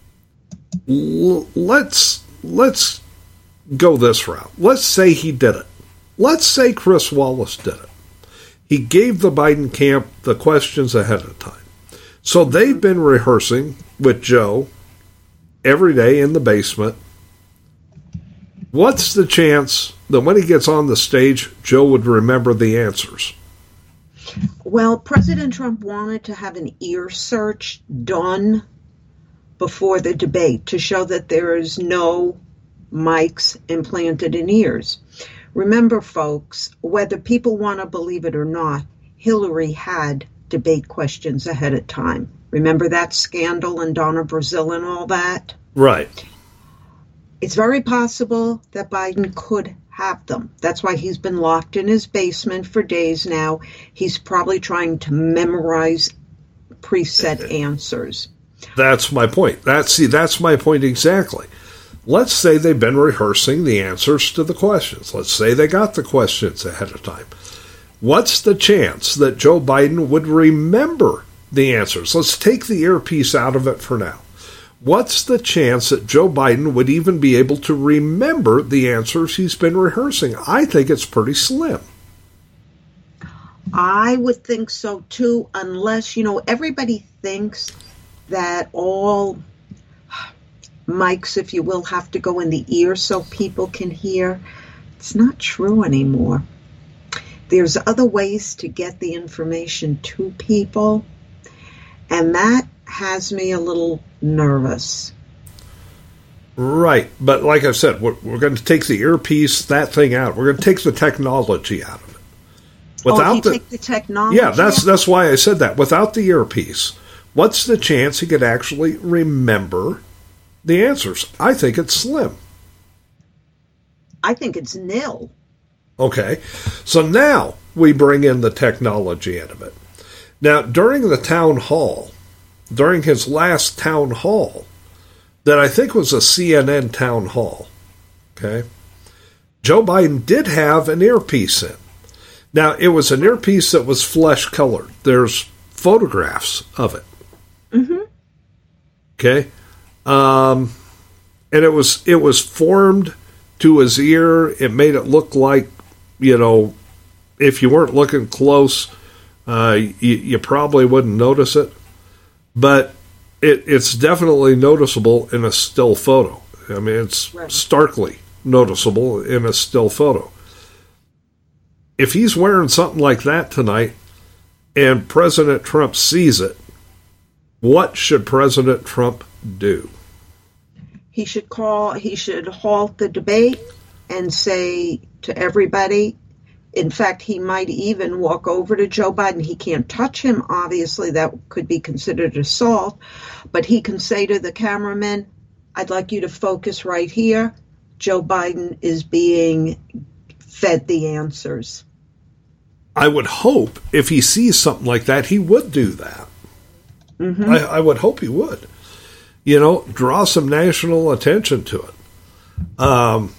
Speaker 4: Let's go this route. Let's say he did it. Let's say Chris Wallace did it. He gave the Biden camp the questions ahead of time. So they've been rehearsing with Joe every day in the basement. What's the chance that when he gets on the stage, Joe would remember the answers?
Speaker 7: Well, President Trump wanted to have an ear search done before the debate to show that there is no mics implanted in ears. Remember, folks, whether people want to believe it or not, Hillary had debate questions ahead of time. Remember that scandal and Donna Brazile and all that?
Speaker 4: Right.
Speaker 7: It's very possible that Biden could have them. That's why he's been locked in his basement for days now. He's probably trying to memorize preset answers.
Speaker 4: That's my point. That's my point exactly. Let's say they've been rehearsing the answers to the questions. Let's say they got the questions ahead of time. What's the chance that Joe Biden would remember the answers? Let's take the earpiece out of it for now. What's the chance that Joe Biden would even be able to remember the answers he's been rehearsing? I think it's pretty slim.
Speaker 7: I would think so too, unless, everybody thinks that all mics, if you will, have to go in the ear so people can hear. It's not true anymore. There's other ways to get the information to people, and that has me a little nervous.
Speaker 4: Right, but like I said, we're going to take the earpiece, that thing out. We're going to take the technology out of it.
Speaker 7: Take the technology?
Speaker 4: Yeah, that's why I said that. Without the earpiece, what's the chance he could actually remember the answers? I think it's slim.
Speaker 7: I think it's nil.
Speaker 4: Okay, so now we bring in the technology out of it. Now, during the town hall, during his last town hall, that I think was a CNN town hall, okay, Joe Biden did have an earpiece in. Now, it was an earpiece that was flesh-colored. There's photographs of it.
Speaker 7: Mm-hmm.
Speaker 4: Okay? And it was formed to his ear. It made it look like, if you weren't looking close, you probably wouldn't notice it. But it's definitely noticeable in a still photo. I mean, it's starkly noticeable in a still photo. If he's wearing something like that tonight and President Trump sees it, what should President Trump do?
Speaker 7: He should halt the debate and say to everybody, in fact, he might even walk over to Joe Biden. He can't touch him, obviously. That could be considered assault. But he can say to the cameraman, I'd like you to focus right here. Joe Biden is being fed the answers.
Speaker 4: I would hope if he sees something like that, he would do that.
Speaker 7: Mm-hmm.
Speaker 4: I would hope he would. Draw some national attention to it.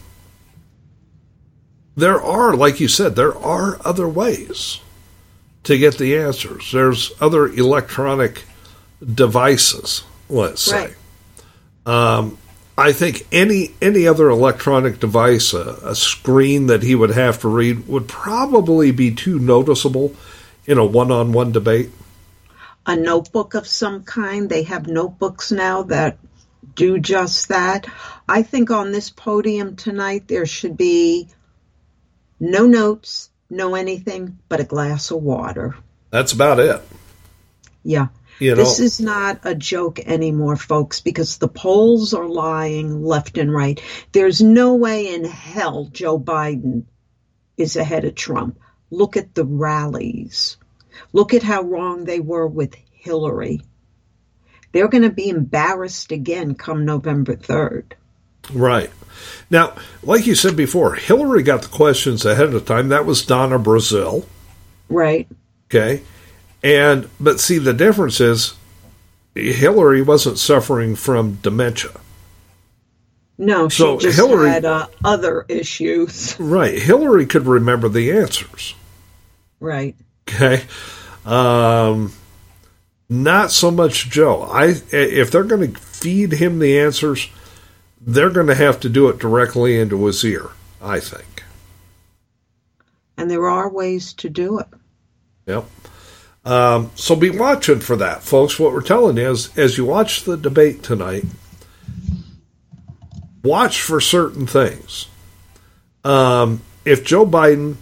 Speaker 4: There are, like you said, there are other ways to get the answers. There's other electronic devices, let's say.
Speaker 7: Right.
Speaker 4: I think any other electronic device, a screen that he would have to read, would probably be too noticeable in a one-on-one debate.
Speaker 7: A notebook of some kind. They have notebooks now that do just that. I think on this podium tonight there should be no notes, no anything, but a glass of water.
Speaker 4: That's about it.
Speaker 7: Yeah. This is not a joke anymore, folks, because the polls are lying left and right. There's no way in hell Joe Biden is ahead of Trump. Look at the rallies. Look at how wrong they were with Hillary. They're going to be embarrassed again come November 3rd.
Speaker 4: Right. Now, like you said before, Hillary got the questions ahead of time. That was Donna Brazile.
Speaker 7: Right.
Speaker 4: Okay. But see, the difference is Hillary wasn't suffering from dementia.
Speaker 7: No, she just had other issues.
Speaker 4: Right. Hillary could remember the answers.
Speaker 7: Right.
Speaker 4: Okay. Not so much Joe. If they're going to feed him the answers, they're going to have to do it directly into his ear, I think.
Speaker 7: And there are ways to do it.
Speaker 4: Yep. So be watching for that, folks. What we're telling you is, as you watch the debate tonight, watch for certain things. If Joe Biden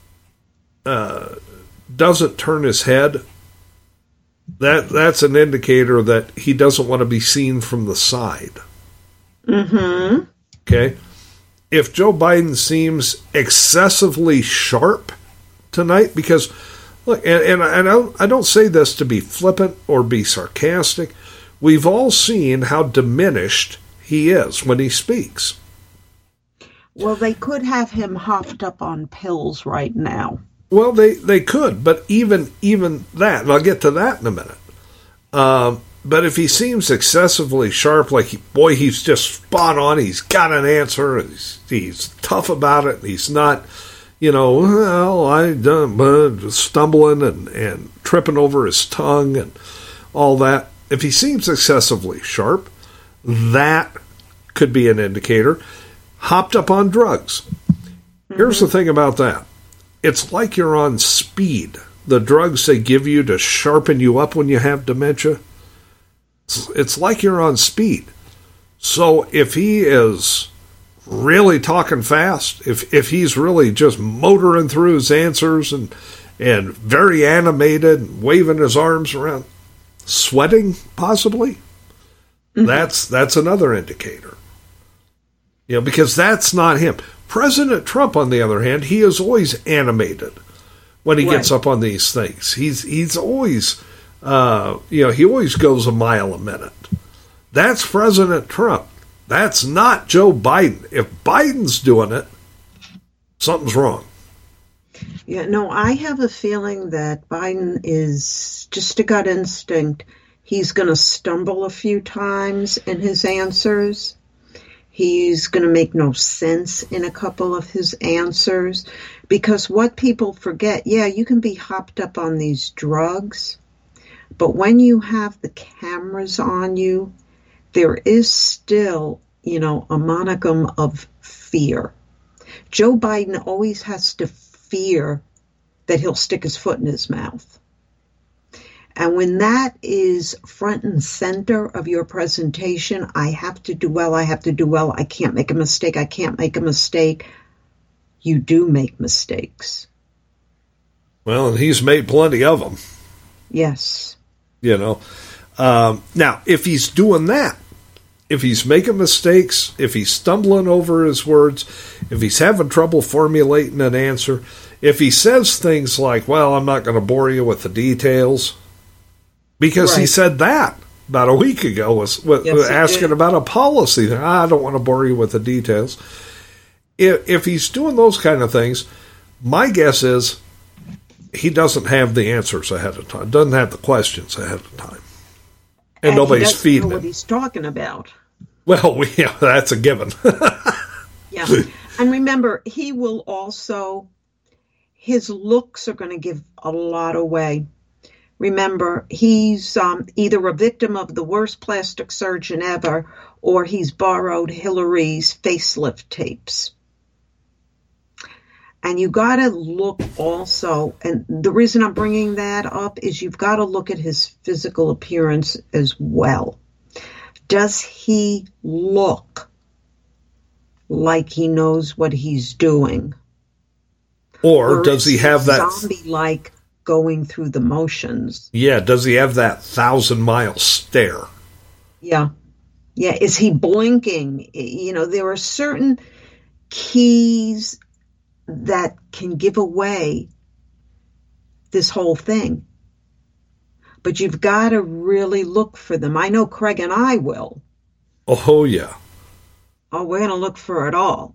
Speaker 4: doesn't turn his head, that's an indicator that he doesn't want to be seen from the side.
Speaker 7: Mm-hmm.
Speaker 4: Okay? If Joe Biden seems excessively sharp tonight, because Look, and I don't say this to be flippant or be sarcastic. We've all seen how diminished he is when he speaks.
Speaker 7: Well, they could have him hopped up on pills right now.
Speaker 4: Well, they could, but even that, and I'll get to that in a minute. But if he seems excessively sharp, like, he's just spot on, he's got an answer, he's tough about it, he's not, stumbling and tripping over his tongue and all that. If he seems excessively sharp, that could be an indicator. Hopped up on drugs. Here's the thing about that. It's like you're on speed. The drugs they give you to sharpen you up when you have dementia, it's like you're on speed. So if he is really talking fast, if he's really just motoring through his answers and very animated, and waving his arms around, sweating possibly, that's another indicator. Because that's not him. President Trump, on the other hand, he is always animated when he gets up on these things. He's always, he always goes a mile a minute. That's President Trump. That's not Joe Biden. If Biden's doing it, something's wrong.
Speaker 7: Yeah, no, I have a feeling that Biden is just a gut instinct. He's going to stumble a few times in his answers. He's going to make no sense in a couple of his answers, because what people forget, you can be hopped up on these drugs, but when you have the cameras on you, there is still, a monicum of fear. Joe Biden always has to fear that he'll stick his foot in his mouth. And when that is front and center of your presentation, I have to do well, I can't make a mistake, you do make mistakes.
Speaker 4: Well, and he's made plenty of them.
Speaker 7: Yes.
Speaker 4: Now, if he's doing that, if he's making mistakes, if he's stumbling over his words, if he's having trouble formulating an answer, if he says things like, well, I'm not going to bore you with the details, because he said that about a week ago, was asking about a policy. I don't want to bore you with the details. If he's doing those kind of things, my guess is he doesn't have the answers ahead of time, doesn't have the questions ahead of time. And nobody's feeding him.
Speaker 7: What he's talking about.
Speaker 4: Well, that's a given.
Speaker 7: Yeah. And remember, he will also, his looks are going to give a lot away. Remember, he's either a victim of the worst plastic surgeon ever, or he's borrowed Hillary's facelift tapes. And you got to look also, and the reason I'm bringing that up is you've got to look at his physical appearance as well. Does he look like he knows what he's doing?
Speaker 4: Or does he have that
Speaker 7: zombie-like going through the motions?
Speaker 4: Yeah, does he have that 1,000-mile stare?
Speaker 7: Yeah. Yeah, is he blinking? There are certain keys that can give away this whole thing. But you've got to really look for them. I know Craig and I will.
Speaker 4: Oh, yeah.
Speaker 7: Oh, we're going to look for it all.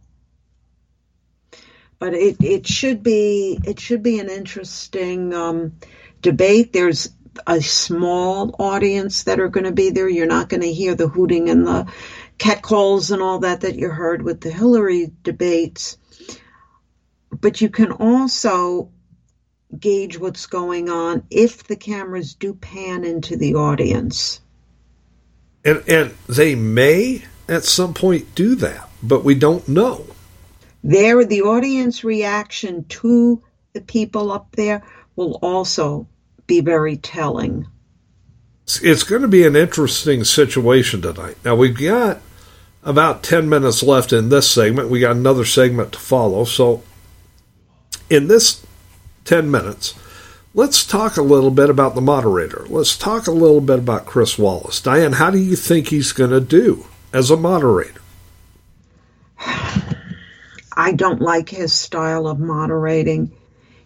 Speaker 7: But it should be an interesting debate. There's a small audience that are going to be there. You're not going to hear the hooting and the catcalls and all that you heard with the Hillary debates. But you can also gauge what's going on if the cameras do pan into the audience.
Speaker 4: And they may at some point do that, but we don't know.
Speaker 7: The audience reaction to the people up there will also be very telling.
Speaker 4: It's going to be an interesting situation tonight. Now, we've got about 10 minutes left in this segment. We got another segment to follow. So in this 10 minutes, let's talk a little bit about the moderator. Let's talk a little bit about Chris Wallace. Diane, how do you think he's going to do as a moderator?
Speaker 7: I don't like his style of moderating.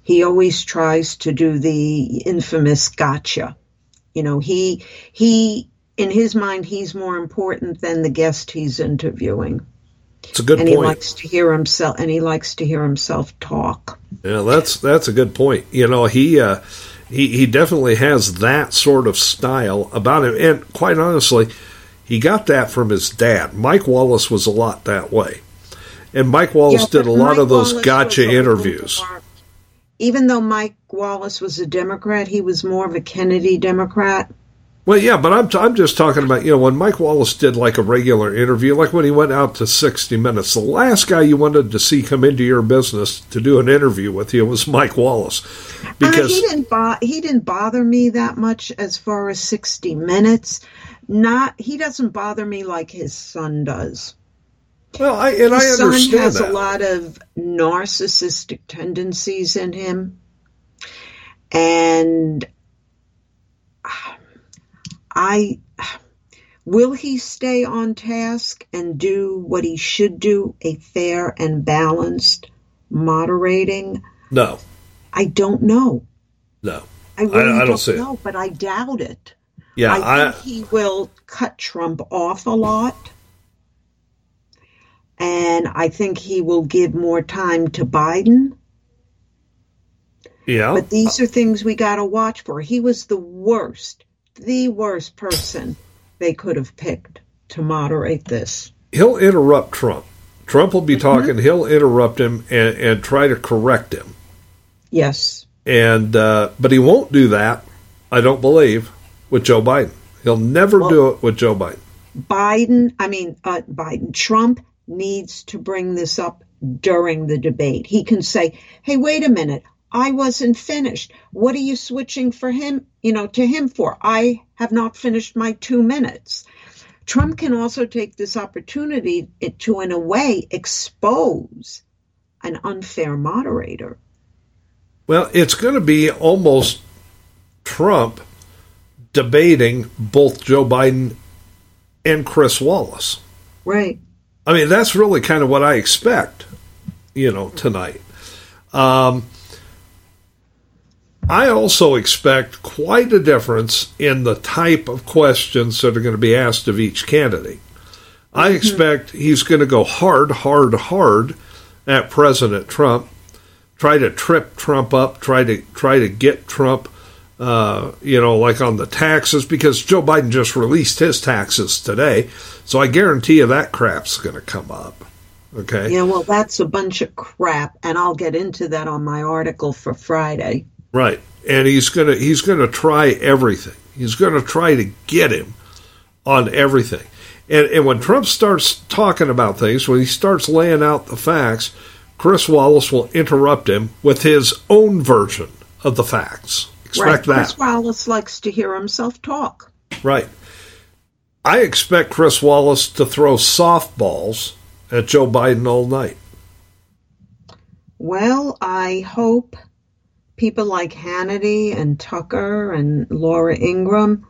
Speaker 7: he always tries to do the infamous gotcha. You know, he in his mind, he's more important than the guest he's interviewing.
Speaker 4: It's a good point.
Speaker 7: He likes to hear himself, and he likes to hear himself talk.
Speaker 4: Yeah, that's a good point. You know, he definitely has that sort of style about him, and quite honestly, he got that from his dad. Mike Wallace was a lot that way, and Mike Wallace did a lot of those gotcha interviews.
Speaker 7: Even though Mike Wallace was a Democrat, he was more of a Kennedy Democrat.
Speaker 4: Well, yeah, but I'm just talking about, you know, when Mike Wallace did like a regular interview, like when he went out to 60 Minutes, the last guy you wanted to see come into your business to do an interview with you was Mike Wallace. Because
Speaker 7: he didn't bother me that much as far as 60 Minutes. He doesn't bother me like his son does.
Speaker 4: Well, I understand that. His son has
Speaker 7: a lot of narcissistic tendencies in him. And will he stay on task and do what he should do, a fair and balanced moderating?
Speaker 4: No.
Speaker 7: I don't know.
Speaker 4: No.
Speaker 7: I really
Speaker 4: don't see
Speaker 7: know,
Speaker 4: it.
Speaker 7: but I doubt it.
Speaker 4: Yeah,
Speaker 7: I think he will cut Trump off a lot. And I think he will give more time to Biden.
Speaker 4: Yeah.
Speaker 7: But these are things we got to watch for. He was the worst person they could have picked to moderate this.
Speaker 4: He'll interrupt Trump. Trump will be talking. He'll interrupt him and try to correct him.
Speaker 7: Yes.
Speaker 4: And but he won't do that, I don't believe, with Joe Biden. He'll never do it with Joe Biden. Trump
Speaker 7: needs to bring this up during the debate. He can say, hey, wait a minute. I wasn't finished. What are you switching to him for? I have not finished my 2 minutes. Trump can also take this opportunity to, in a way, expose an unfair moderator.
Speaker 4: Well, it's going to be almost Trump debating both Joe Biden and Chris Wallace.
Speaker 7: Right.
Speaker 4: I mean, that's really kind of what I expect, tonight. I also expect quite a difference in the type of questions that are going to be asked of each candidate. I expect he's going to go hard at President Trump, try to trip Trump up, try to get Trump, like on the taxes, because Joe Biden just released his taxes today. So I guarantee you that crap's going to come up. Okay.
Speaker 7: Yeah, well, that's a bunch of crap, and I'll get into that on my article for Friday.
Speaker 4: Right. And he's gonna try everything. He's gonna try to get him on everything. And when Trump starts talking about things, when he starts laying out the facts, Chris Wallace will interrupt him with his own version of the facts. Expect that.
Speaker 7: Chris Wallace likes to hear himself talk.
Speaker 4: Right. I expect Chris Wallace to throw softballs at Joe Biden all night.
Speaker 7: Well, I hope people like Hannity and Tucker and Laura Ingraham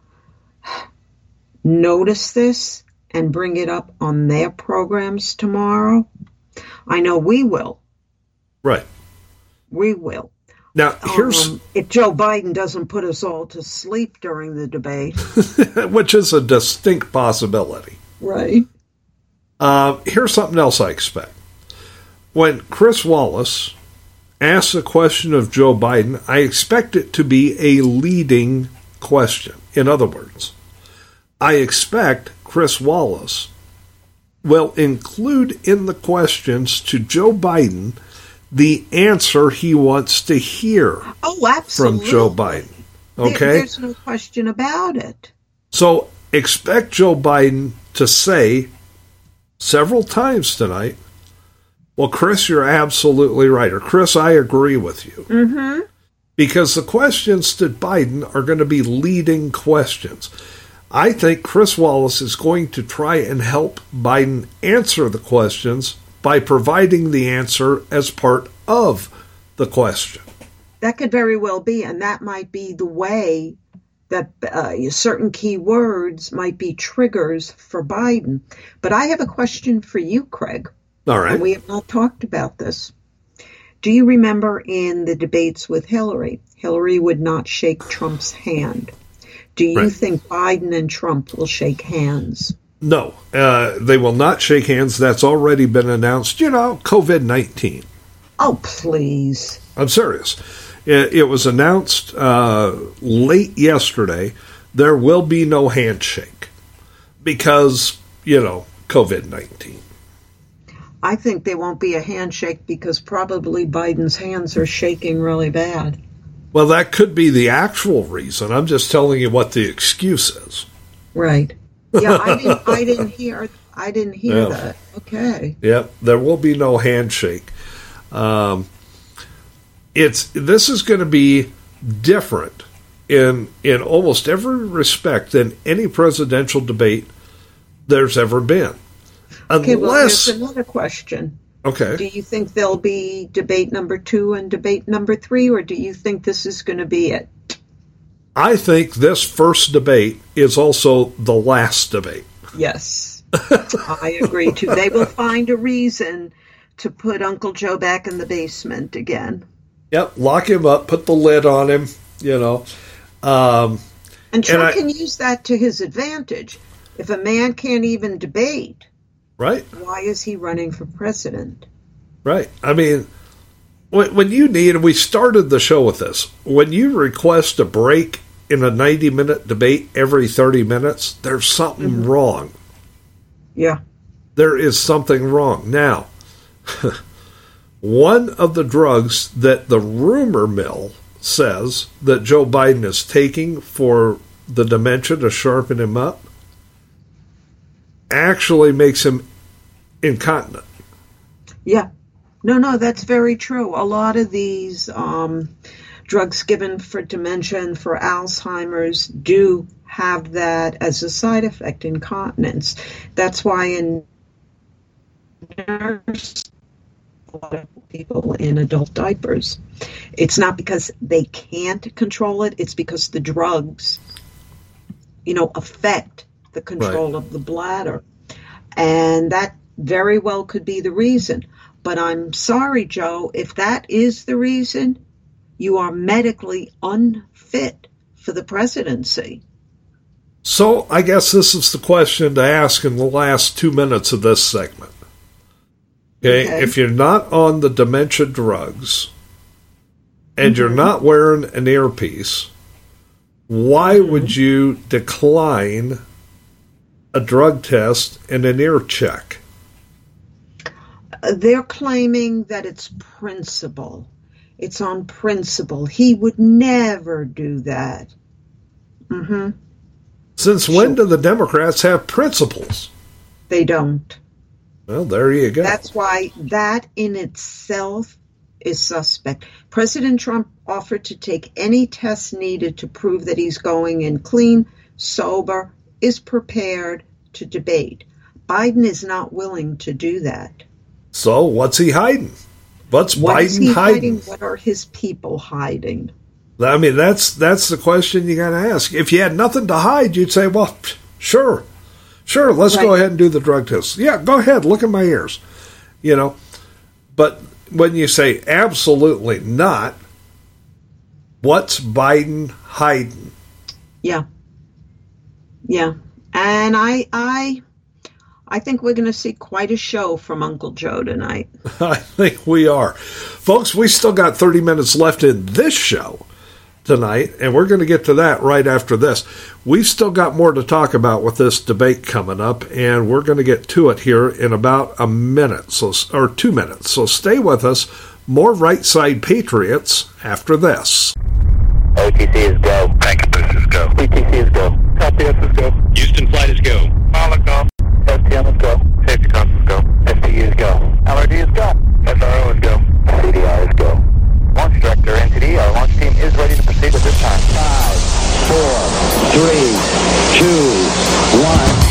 Speaker 7: notice this and bring it up on their programs tomorrow. I know we will.
Speaker 4: Right.
Speaker 7: We will.
Speaker 4: Now, here's...
Speaker 7: if Joe Biden doesn't put us all to sleep during the debate.
Speaker 4: Which is a distinct possibility.
Speaker 7: Right.
Speaker 4: Here's something else I expect. When Chris Wallace asks a question of Joe Biden, I expect it to be a leading question. In other words, I expect Chris Wallace will include in the questions to Joe Biden the answer he wants to hear from Joe Biden. Okay?
Speaker 7: There's no question about it.
Speaker 4: So expect Joe Biden to say several times tonight, well, Chris, you're absolutely right. Or, Chris, I agree with you.
Speaker 7: Mm-hmm.
Speaker 4: Because the questions to Biden are going to be leading questions. I think Chris Wallace is going to try and help Biden answer the questions by providing the answer as part of the question.
Speaker 7: That could very well be, and that might be the way that certain key words might be triggers for Biden. But I have a question for you, Craig.
Speaker 4: All right.
Speaker 7: And we have not talked about this. Do you remember in the debates with Hillary, Hillary would not shake Trump's hand. Do you think Biden and Trump will shake hands?
Speaker 4: No, they will not shake hands. That's already been announced. COVID-19.
Speaker 7: Oh, please.
Speaker 4: I'm serious. It was announced late yesterday. There will be no handshake because, COVID-19.
Speaker 7: I think there won't be a handshake because probably Biden's hands are shaking really bad.
Speaker 4: Well, that could be the actual reason. I'm just telling you what the excuse is.
Speaker 7: Right. Yeah, I didn't hear that. Okay.
Speaker 4: Yep, there will be no handshake. This is going to be different in almost every respect than any presidential debate there's ever been.
Speaker 7: Okay, well, here's another question.
Speaker 4: Okay.
Speaker 7: Do you think there'll be debate number 2 and debate number 3, or do you think this is going to be it?
Speaker 4: I think this first debate is also the last debate.
Speaker 7: Yes, I agree too. They will find a reason to put Uncle Joe back in the basement again.
Speaker 4: Yep, lock him up, put the lid on him,
Speaker 7: And Trump can use that to his advantage. If a man can't even debate,
Speaker 4: right?
Speaker 7: Why is he running for president?
Speaker 4: Right. I mean, when you need, and we started the show with this, when you request a break in a 90-minute debate every 30 minutes, there's something wrong.
Speaker 7: Yeah.
Speaker 4: There is something wrong. Now, one of the drugs that the rumor mill says that Joe Biden is taking for the dementia to sharpen him up actually makes him incontinent.
Speaker 7: Yeah. No, that's very true. A lot of these drugs given for dementia and for Alzheimer's do have that as a side effect, incontinence. That's why in nurse, a lot of people in adult diapers, it's not because they can't control it, it's because the drugs, affect the control of the bladder. And that very well could be the reason. But I'm sorry, Joe, if that is the reason, you are medically unfit for the presidency.
Speaker 4: So I guess this is the question to ask in the last 2 minutes of this segment. Okay. If you're not on the dementia drugs and you're not wearing an earpiece, why would you decline a drug test and an ear check?
Speaker 7: They're claiming that it's principle. It's on principle. He would never do that.
Speaker 4: Since when do the Democrats have principles?
Speaker 7: They don't.
Speaker 4: Well, there you go.
Speaker 7: That's why that in itself is suspect. President Trump offered to take any tests needed to prove that he's going in clean, sober, is prepared to debate. Biden is not willing to do that.
Speaker 4: So what's he hiding? What's Biden hiding?
Speaker 7: What are his people hiding?
Speaker 4: I mean, that's the question you got to ask. If you had nothing to hide, you'd say, well, sure, let's go ahead and do the drug test. Yeah, go ahead, look at my ears. But when you say absolutely not, what's Biden hiding?
Speaker 7: Yeah. And I think we're going to see quite a show from Uncle Joe tonight.
Speaker 4: I think we are. Folks, we still got 30 minutes left in this show tonight, and we're going to get to that right after this. We've still got more to talk about with this debate coming up, and we're going to get to it here in about a minute, or 2 minutes. So stay with us. More Right Side Patriots after this.
Speaker 1: OTC is go. Pancapus is go. PTC is go.
Speaker 3: LPS is go.
Speaker 5: Houston flight is go.
Speaker 3: Molotov.
Speaker 1: STM is go.
Speaker 3: Safety Comms is go.
Speaker 1: STU is go.
Speaker 3: LRD is go. SRO is go.
Speaker 1: CDR is go. Launch director NTD, our launch team is ready to proceed at this time.
Speaker 6: 5, 4, 3, 2, 1.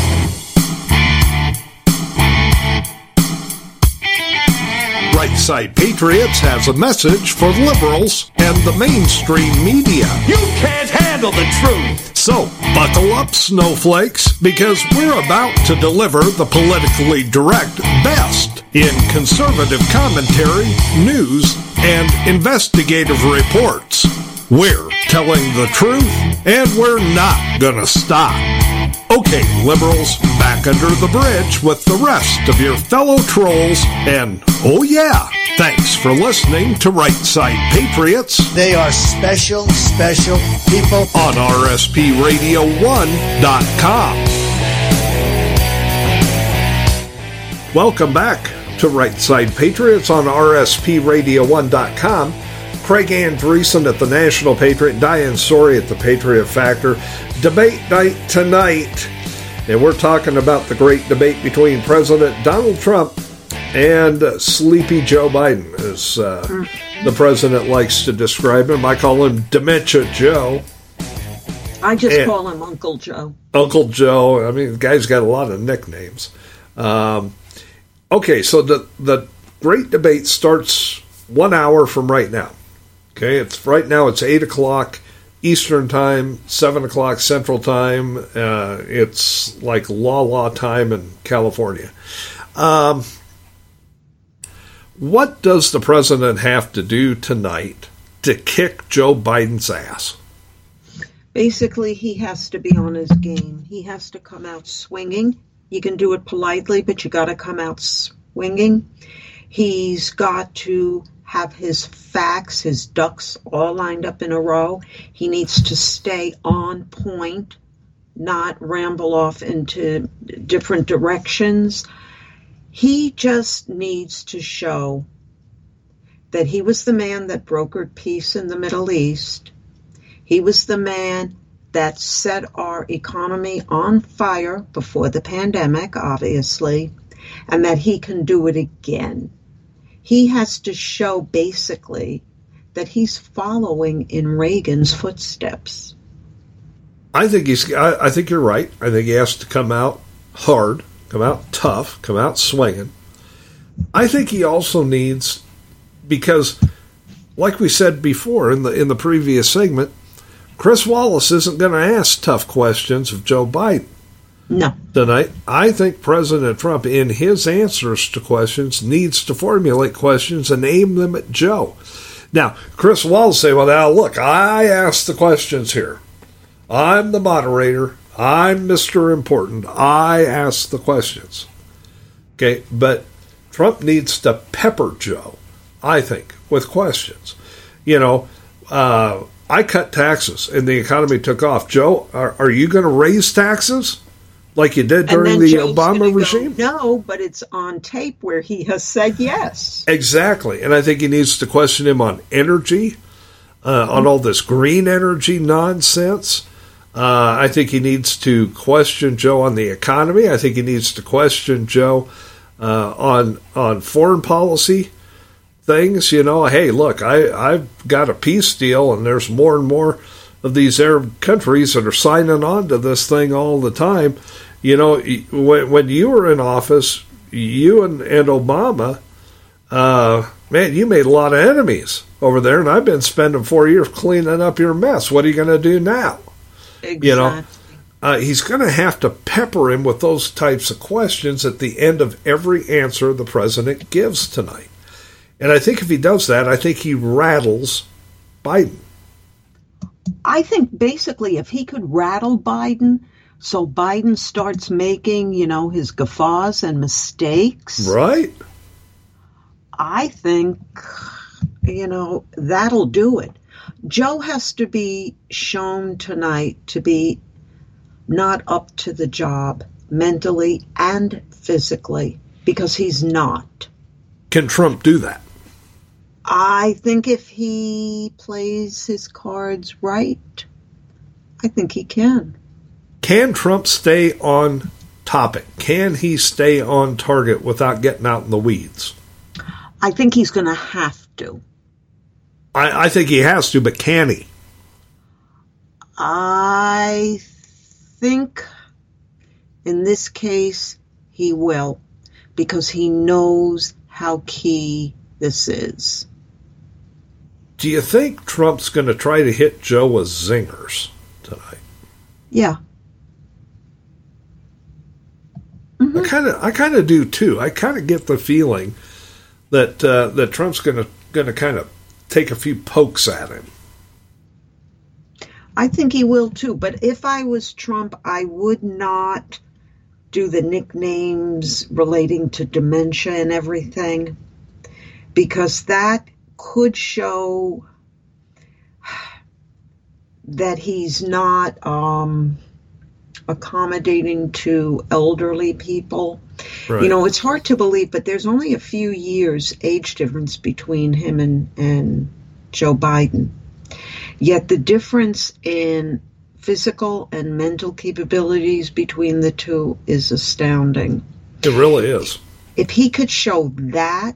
Speaker 4: Right Side Patriots has a message for liberals and the mainstream media.
Speaker 5: You can't handle the truth.
Speaker 4: So, buckle up, snowflakes, because we're about to deliver the politically direct best in conservative commentary, news, and investigative reports. We're telling the truth, and we're not gonna stop. Okay, liberals, back under the bridge with the rest of your fellow trolls, and oh yeah, thanks for listening to Right Side Patriots.
Speaker 9: They are special, special people.
Speaker 4: On RSPRadio1.com. Welcome back to Right Side Patriots on RSPRadio1.com. Craig Andreessen at the National Patriot, Diane Sori at the Patriot Factor. Debate night tonight, and we're talking about the great debate between President Donald Trump and Sleepy Joe Biden, as the president likes to describe him. I call him Dementia Joe.
Speaker 7: I just call him Uncle Joe.
Speaker 4: Uncle Joe. I mean, the guy's got a lot of nicknames. Okay, so the great debate starts 1 hour from right now. Okay, right now it's 8 o'clock Eastern Time, 7 o'clock Central Time. It's like la time in California. What does the president have to do tonight to kick Joe Biden's ass?
Speaker 7: Basically, he has to be on his game. He has to come out swinging. You can do it politely, but you got to come out swinging. He's got to have his facts, his ducks all lined up in a row. He needs to stay on point, not ramble off into different directions. He just needs to show that he was the man that brokered peace in the Middle East. He was the man that set our economy on fire before the pandemic, obviously, and that he can do it again. He has to show, basically, that he's following in Reagan's footsteps.
Speaker 4: I think you're right. I think he has to come out hard, come out tough, come out swinging. I think he also needs, because, like we said before in the previous segment, Chris Wallace isn't going to ask tough questions of Joe Biden.
Speaker 7: No.
Speaker 4: Tonight, I think President Trump, in his answers to questions, needs to formulate questions and aim them at Joe. Now, Chris Wallace say, well, now, look, I asked the questions here. I'm the moderator. I'm Mr. Important. I asked the questions. Okay, but Trump needs to pepper Joe, I think, with questions. You know, I cut taxes and the economy took off. Joe, are you going to raise taxes? Like you did during the Obama regime?
Speaker 7: No, but it's on tape where he has said yes.
Speaker 4: Exactly. And I think he needs to question him on energy, on all this green energy nonsense. I think he needs to question Joe on the economy. I think he needs to question Joe on foreign policy things. You know, hey, look, I've got a peace deal, and there's more and more of these Arab countries that are signing on to this thing all the time. You know, when you were in office, you and Obama, man, you made a lot of enemies over there, and I've been spending 4 years cleaning up your mess. What are you going to do now?
Speaker 7: Exactly.
Speaker 4: You know, he's going to have to pepper him with those types of questions at the end of every answer the president gives tonight. And I think if he does that, I think he rattles Biden.
Speaker 7: I think basically if he could rattle Biden, so Biden starts making, you know, his guffaws and mistakes.
Speaker 4: Right.
Speaker 7: I think, you know, that'll do it. Joe has to be shown tonight to be not up to the job mentally and physically, because he's not.
Speaker 4: Can Trump do that?
Speaker 7: I think if he plays his cards right, I think he can.
Speaker 4: Can Trump stay on topic? Can he stay on target without getting out in the weeds?
Speaker 7: I think he's going to have to.
Speaker 4: I think he has to, but can he?
Speaker 7: I think in this case he will, because he knows how key this is.
Speaker 4: Do you think Trump's going to try to hit Joe with zingers tonight?
Speaker 7: Yeah. Mm-hmm.
Speaker 4: I kind of do too. I kind of get the feeling that that Trump's going to kind of take a few pokes at him.
Speaker 7: I think he will too. But if I was Trump, I would not do the nicknames relating to dementia and everything, because that could show that he's not accommodating to elderly people. Right. You know, it's hard to believe, but there's only a few years age difference between him and Joe Biden. Yet the difference in physical and mental capabilities between the two is astounding.
Speaker 4: It really is.
Speaker 7: If he could show that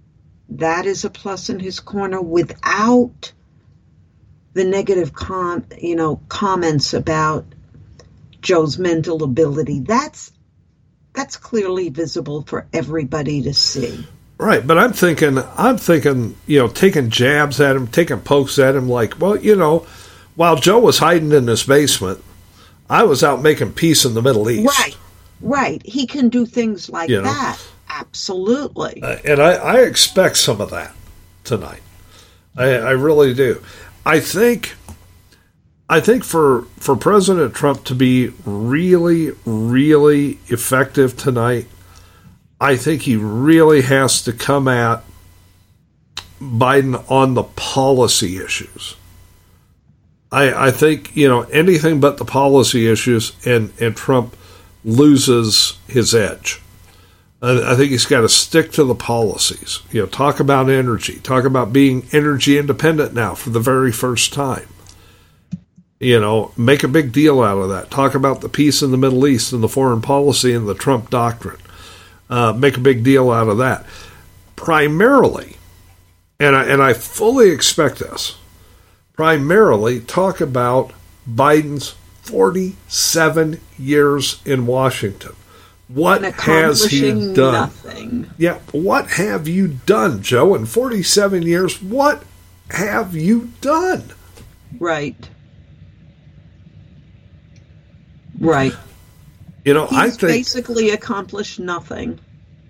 Speaker 7: is a plus in his corner without the negative comments about Joe's mental ability. That's clearly visible for everybody to see.
Speaker 4: Right, but I'm thinking, taking jabs at him, taking pokes at him, like, well, while Joe was hiding in his basement, I was out making peace in the Middle East.
Speaker 7: Right. He can do things like that. Absolutely.
Speaker 4: And I expect some of that tonight. I really do. I think for President Trump to be really, really effective tonight, I think he really has to come at Biden on the policy issues. I think, anything but the policy issues, and Trump loses his edge. I think he's got to stick to the policies. Talk about energy. Talk about being energy independent now for the very first time. Make a big deal out of that. Talk about the peace in the Middle East and the foreign policy and the Trump doctrine. Make a big deal out of that. Primarily, and I fully expect this, primarily talk about Biden's 47 years in Washington. What has he done?
Speaker 7: Nothing.
Speaker 4: Yeah, what have you done, Joe? In 47 years, what have you done?
Speaker 7: Right.
Speaker 4: He's
Speaker 7: I think basically accomplished nothing.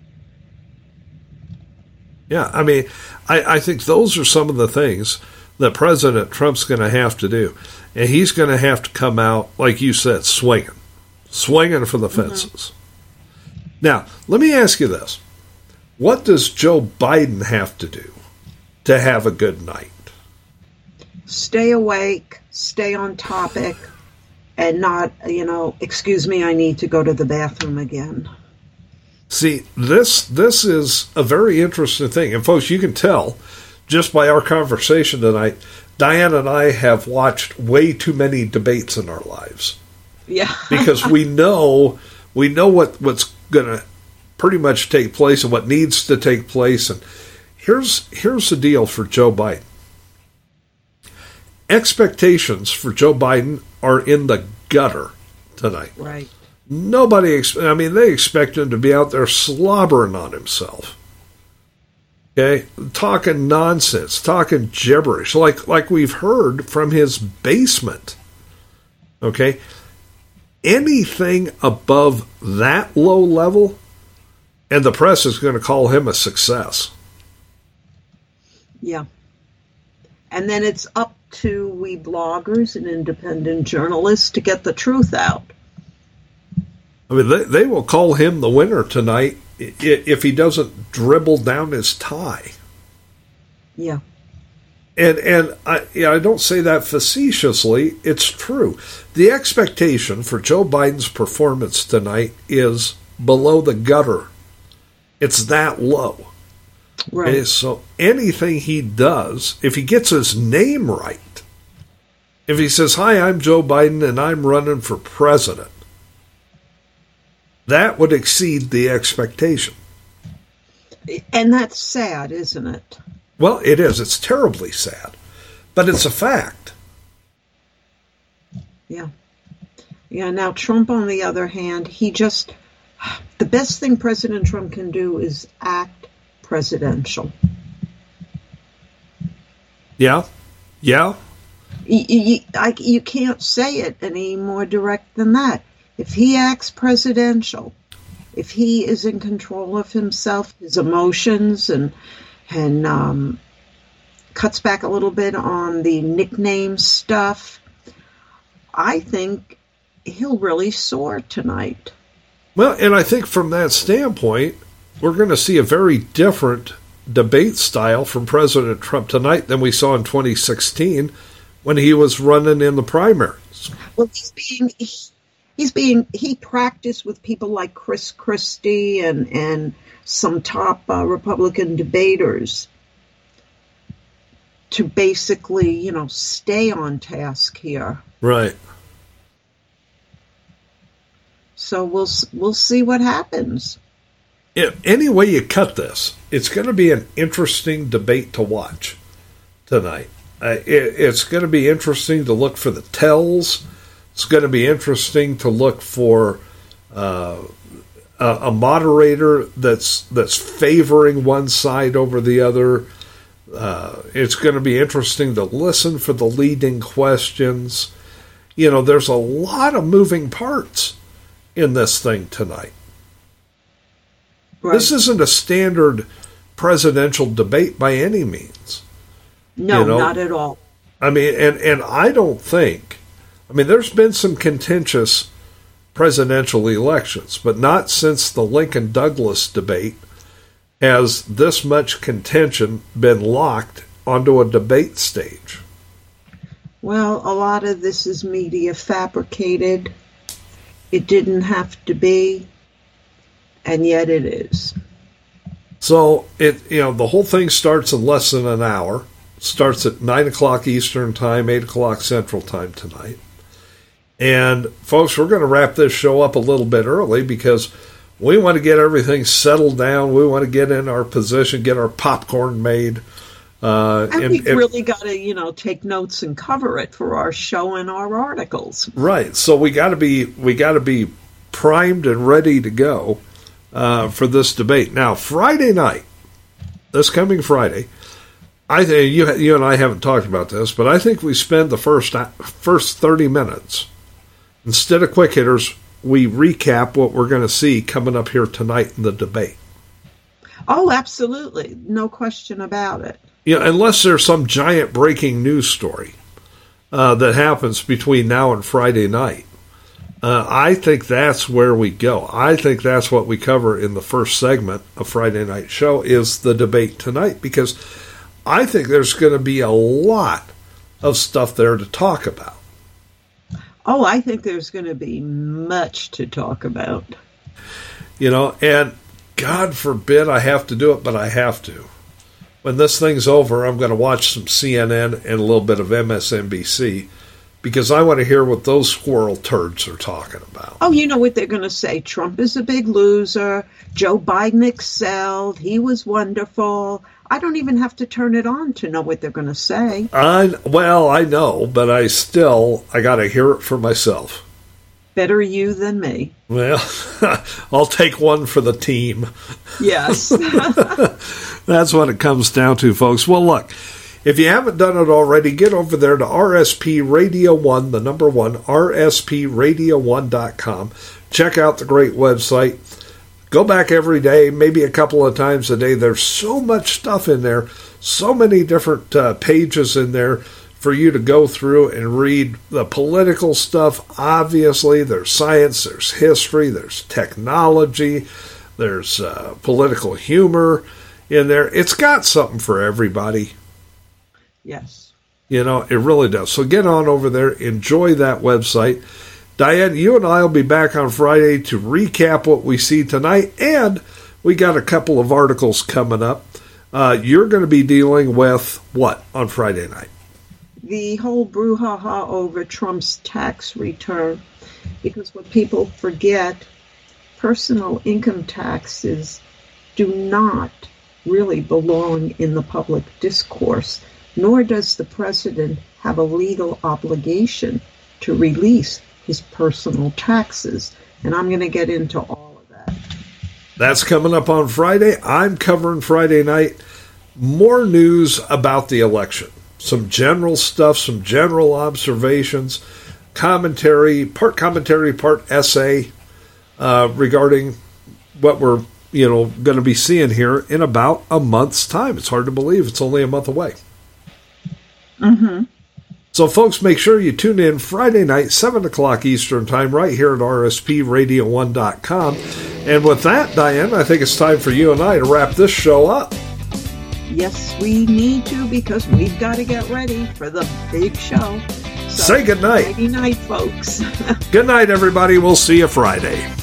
Speaker 4: Yeah, I mean, I think those are some of the things that President Trump's going to have to do. And he's going to have to come out, like you said, swinging for the fences. Mm-hmm. Now, let me ask you this. What does Joe Biden have to do to have a good night?
Speaker 7: Stay awake, stay on topic, and not, excuse me, I need to go to the bathroom again.
Speaker 4: See, this is a very interesting thing. And folks, you can tell just by our conversation tonight, Diane and I have watched way too many debates in our lives.
Speaker 7: Yeah.
Speaker 4: Because we know what's going to pretty much take place and what needs to take place. And here's the deal for Joe Biden. Expectations for Joe Biden are in the gutter tonight.
Speaker 7: Right.
Speaker 4: They expect him to be out there slobbering on himself. Okay? Talking nonsense, talking gibberish, like we've heard from his basement. Okay? Anything above that low level, and the press is going to call him a success.
Speaker 7: Yeah. And then it's up to we bloggers and independent journalists to get the truth out.
Speaker 4: I mean, they will call him the winner tonight if he doesn't dribble down his tie.
Speaker 7: Yeah.
Speaker 4: And I don't say that facetiously. It's true. The expectation for Joe Biden's performance tonight is below the gutter. It's that low.
Speaker 7: Right.
Speaker 4: Okay, so anything he does, if he gets his name right, if he says, "Hi, I'm Joe Biden and I'm running for president," that would exceed the expectation.
Speaker 7: And that's sad, isn't it?
Speaker 4: Well, it is. It's terribly sad. But it's a fact.
Speaker 7: Yeah. Yeah, now Trump, on the other hand, the best thing President Trump can do is act presidential.
Speaker 4: Yeah.
Speaker 7: You can't say it any more direct than that. If he acts presidential, if he is in control of himself, his emotions, and cuts back a little bit on the nickname stuff, I think he'll really soar tonight.
Speaker 4: Well, and I think from that standpoint, we're going to see a very different debate style from President Trump tonight than we saw in 2016 when he was running in the primaries.
Speaker 7: Well, he practiced with people like Chris Christie and some top Republican debaters to basically, stay on task here.
Speaker 4: Right.
Speaker 7: So we'll see what happens.
Speaker 4: Any way you cut this, it's going to be an interesting debate to watch tonight. It's going to be interesting to look for the tells. It's going to be interesting to look for a moderator that's favoring one side over the other. It's going to be interesting to listen for the leading questions. There's a lot of moving parts in this thing tonight.
Speaker 7: Right.
Speaker 4: This isn't a standard presidential debate by any means.
Speaker 7: No, not at all.
Speaker 4: I mean, and I don't think, there's been some contentious presidential elections, but not since the Lincoln-Douglas debate has this much contention been locked onto a debate stage.
Speaker 7: Well, a lot of this is media fabricated. It didn't have to be, and yet it is.
Speaker 4: So, the whole thing starts in less than an hour. Starts at 9 o'clock Eastern Time, 8 o'clock Central Time tonight. And, folks, we're going to wrap this show up a little bit early because we want to get everything settled down. We want to get in our position, get our popcorn made.
Speaker 7: And we've really got to, take notes and cover it for our show and our articles.
Speaker 4: Right. So we got to be primed and ready to go for this debate. Now, Friday night, this coming Friday, I think you and I haven't talked about this, but I think we spend the first 30 minutes, instead of quick hitters, we recap what we're going to see coming up here tonight in the debate.
Speaker 7: Oh, absolutely. No question about it.
Speaker 4: Unless there's some giant breaking news story that happens between now and Friday night. I think that's where we go. I think that's what we cover in the first segment of Friday Night Show is the debate tonight, because I think there's going to be a lot of stuff there to talk about.
Speaker 7: Oh, I think there's going to be much to talk about.
Speaker 4: And God forbid I have to do it, but I have to. When this thing's over, I'm going to watch some CNN and a little bit of MSNBC because I want to hear what those squirrel turds are talking about.
Speaker 7: Oh, you know what they're going to say? Trump is a big loser. Joe Biden excelled. He was wonderful. I don't even have to turn it on to know what they're going to say.
Speaker 4: I know, but I got to hear it for myself.
Speaker 7: Better you than me.
Speaker 4: Well, I'll take one for the team.
Speaker 7: Yes.
Speaker 4: That's what it comes down to, folks. Well, look, if you haven't done it already, get over there to RSP Radio 1, the number 1, rspradio1.com. Check out the great website. Go back every day, maybe a couple of times a day. There's so much stuff in there, so many different pages in there for you to go through and read the political stuff. Obviously, there's science, there's history, there's technology, there's political humor in there. It's got something for everybody.
Speaker 7: Yes.
Speaker 4: It really does. So get on over there, enjoy that website. Diane, you and I will be back on Friday to recap what we see tonight, and we got a couple of articles coming up. You're going to be dealing with what on Friday night?
Speaker 7: The whole brouhaha over Trump's tax return, because what people forget, personal income taxes do not really belong in the public discourse, nor does the president have a legal obligation to release his personal taxes. And I'm going to get into all of that.
Speaker 4: That's coming up on Friday. I'm covering Friday night. More news about the election. some general stuff, some general observations, commentary, part essay regarding what we're going to be seeing here in about a month's time. It's hard to believe it's only a month away.
Speaker 7: Mm-hmm.
Speaker 4: So, folks, make sure you tune in Friday night, 7 o'clock Eastern Time, right here at rspradio1.com. And with that, Diane, I think it's time for you and I to wrap this show up.
Speaker 7: Yes, we need to, because we've got to get ready for the big show. So,
Speaker 4: say good night.
Speaker 7: Good night, folks.
Speaker 4: Good night, everybody. We'll see you Friday.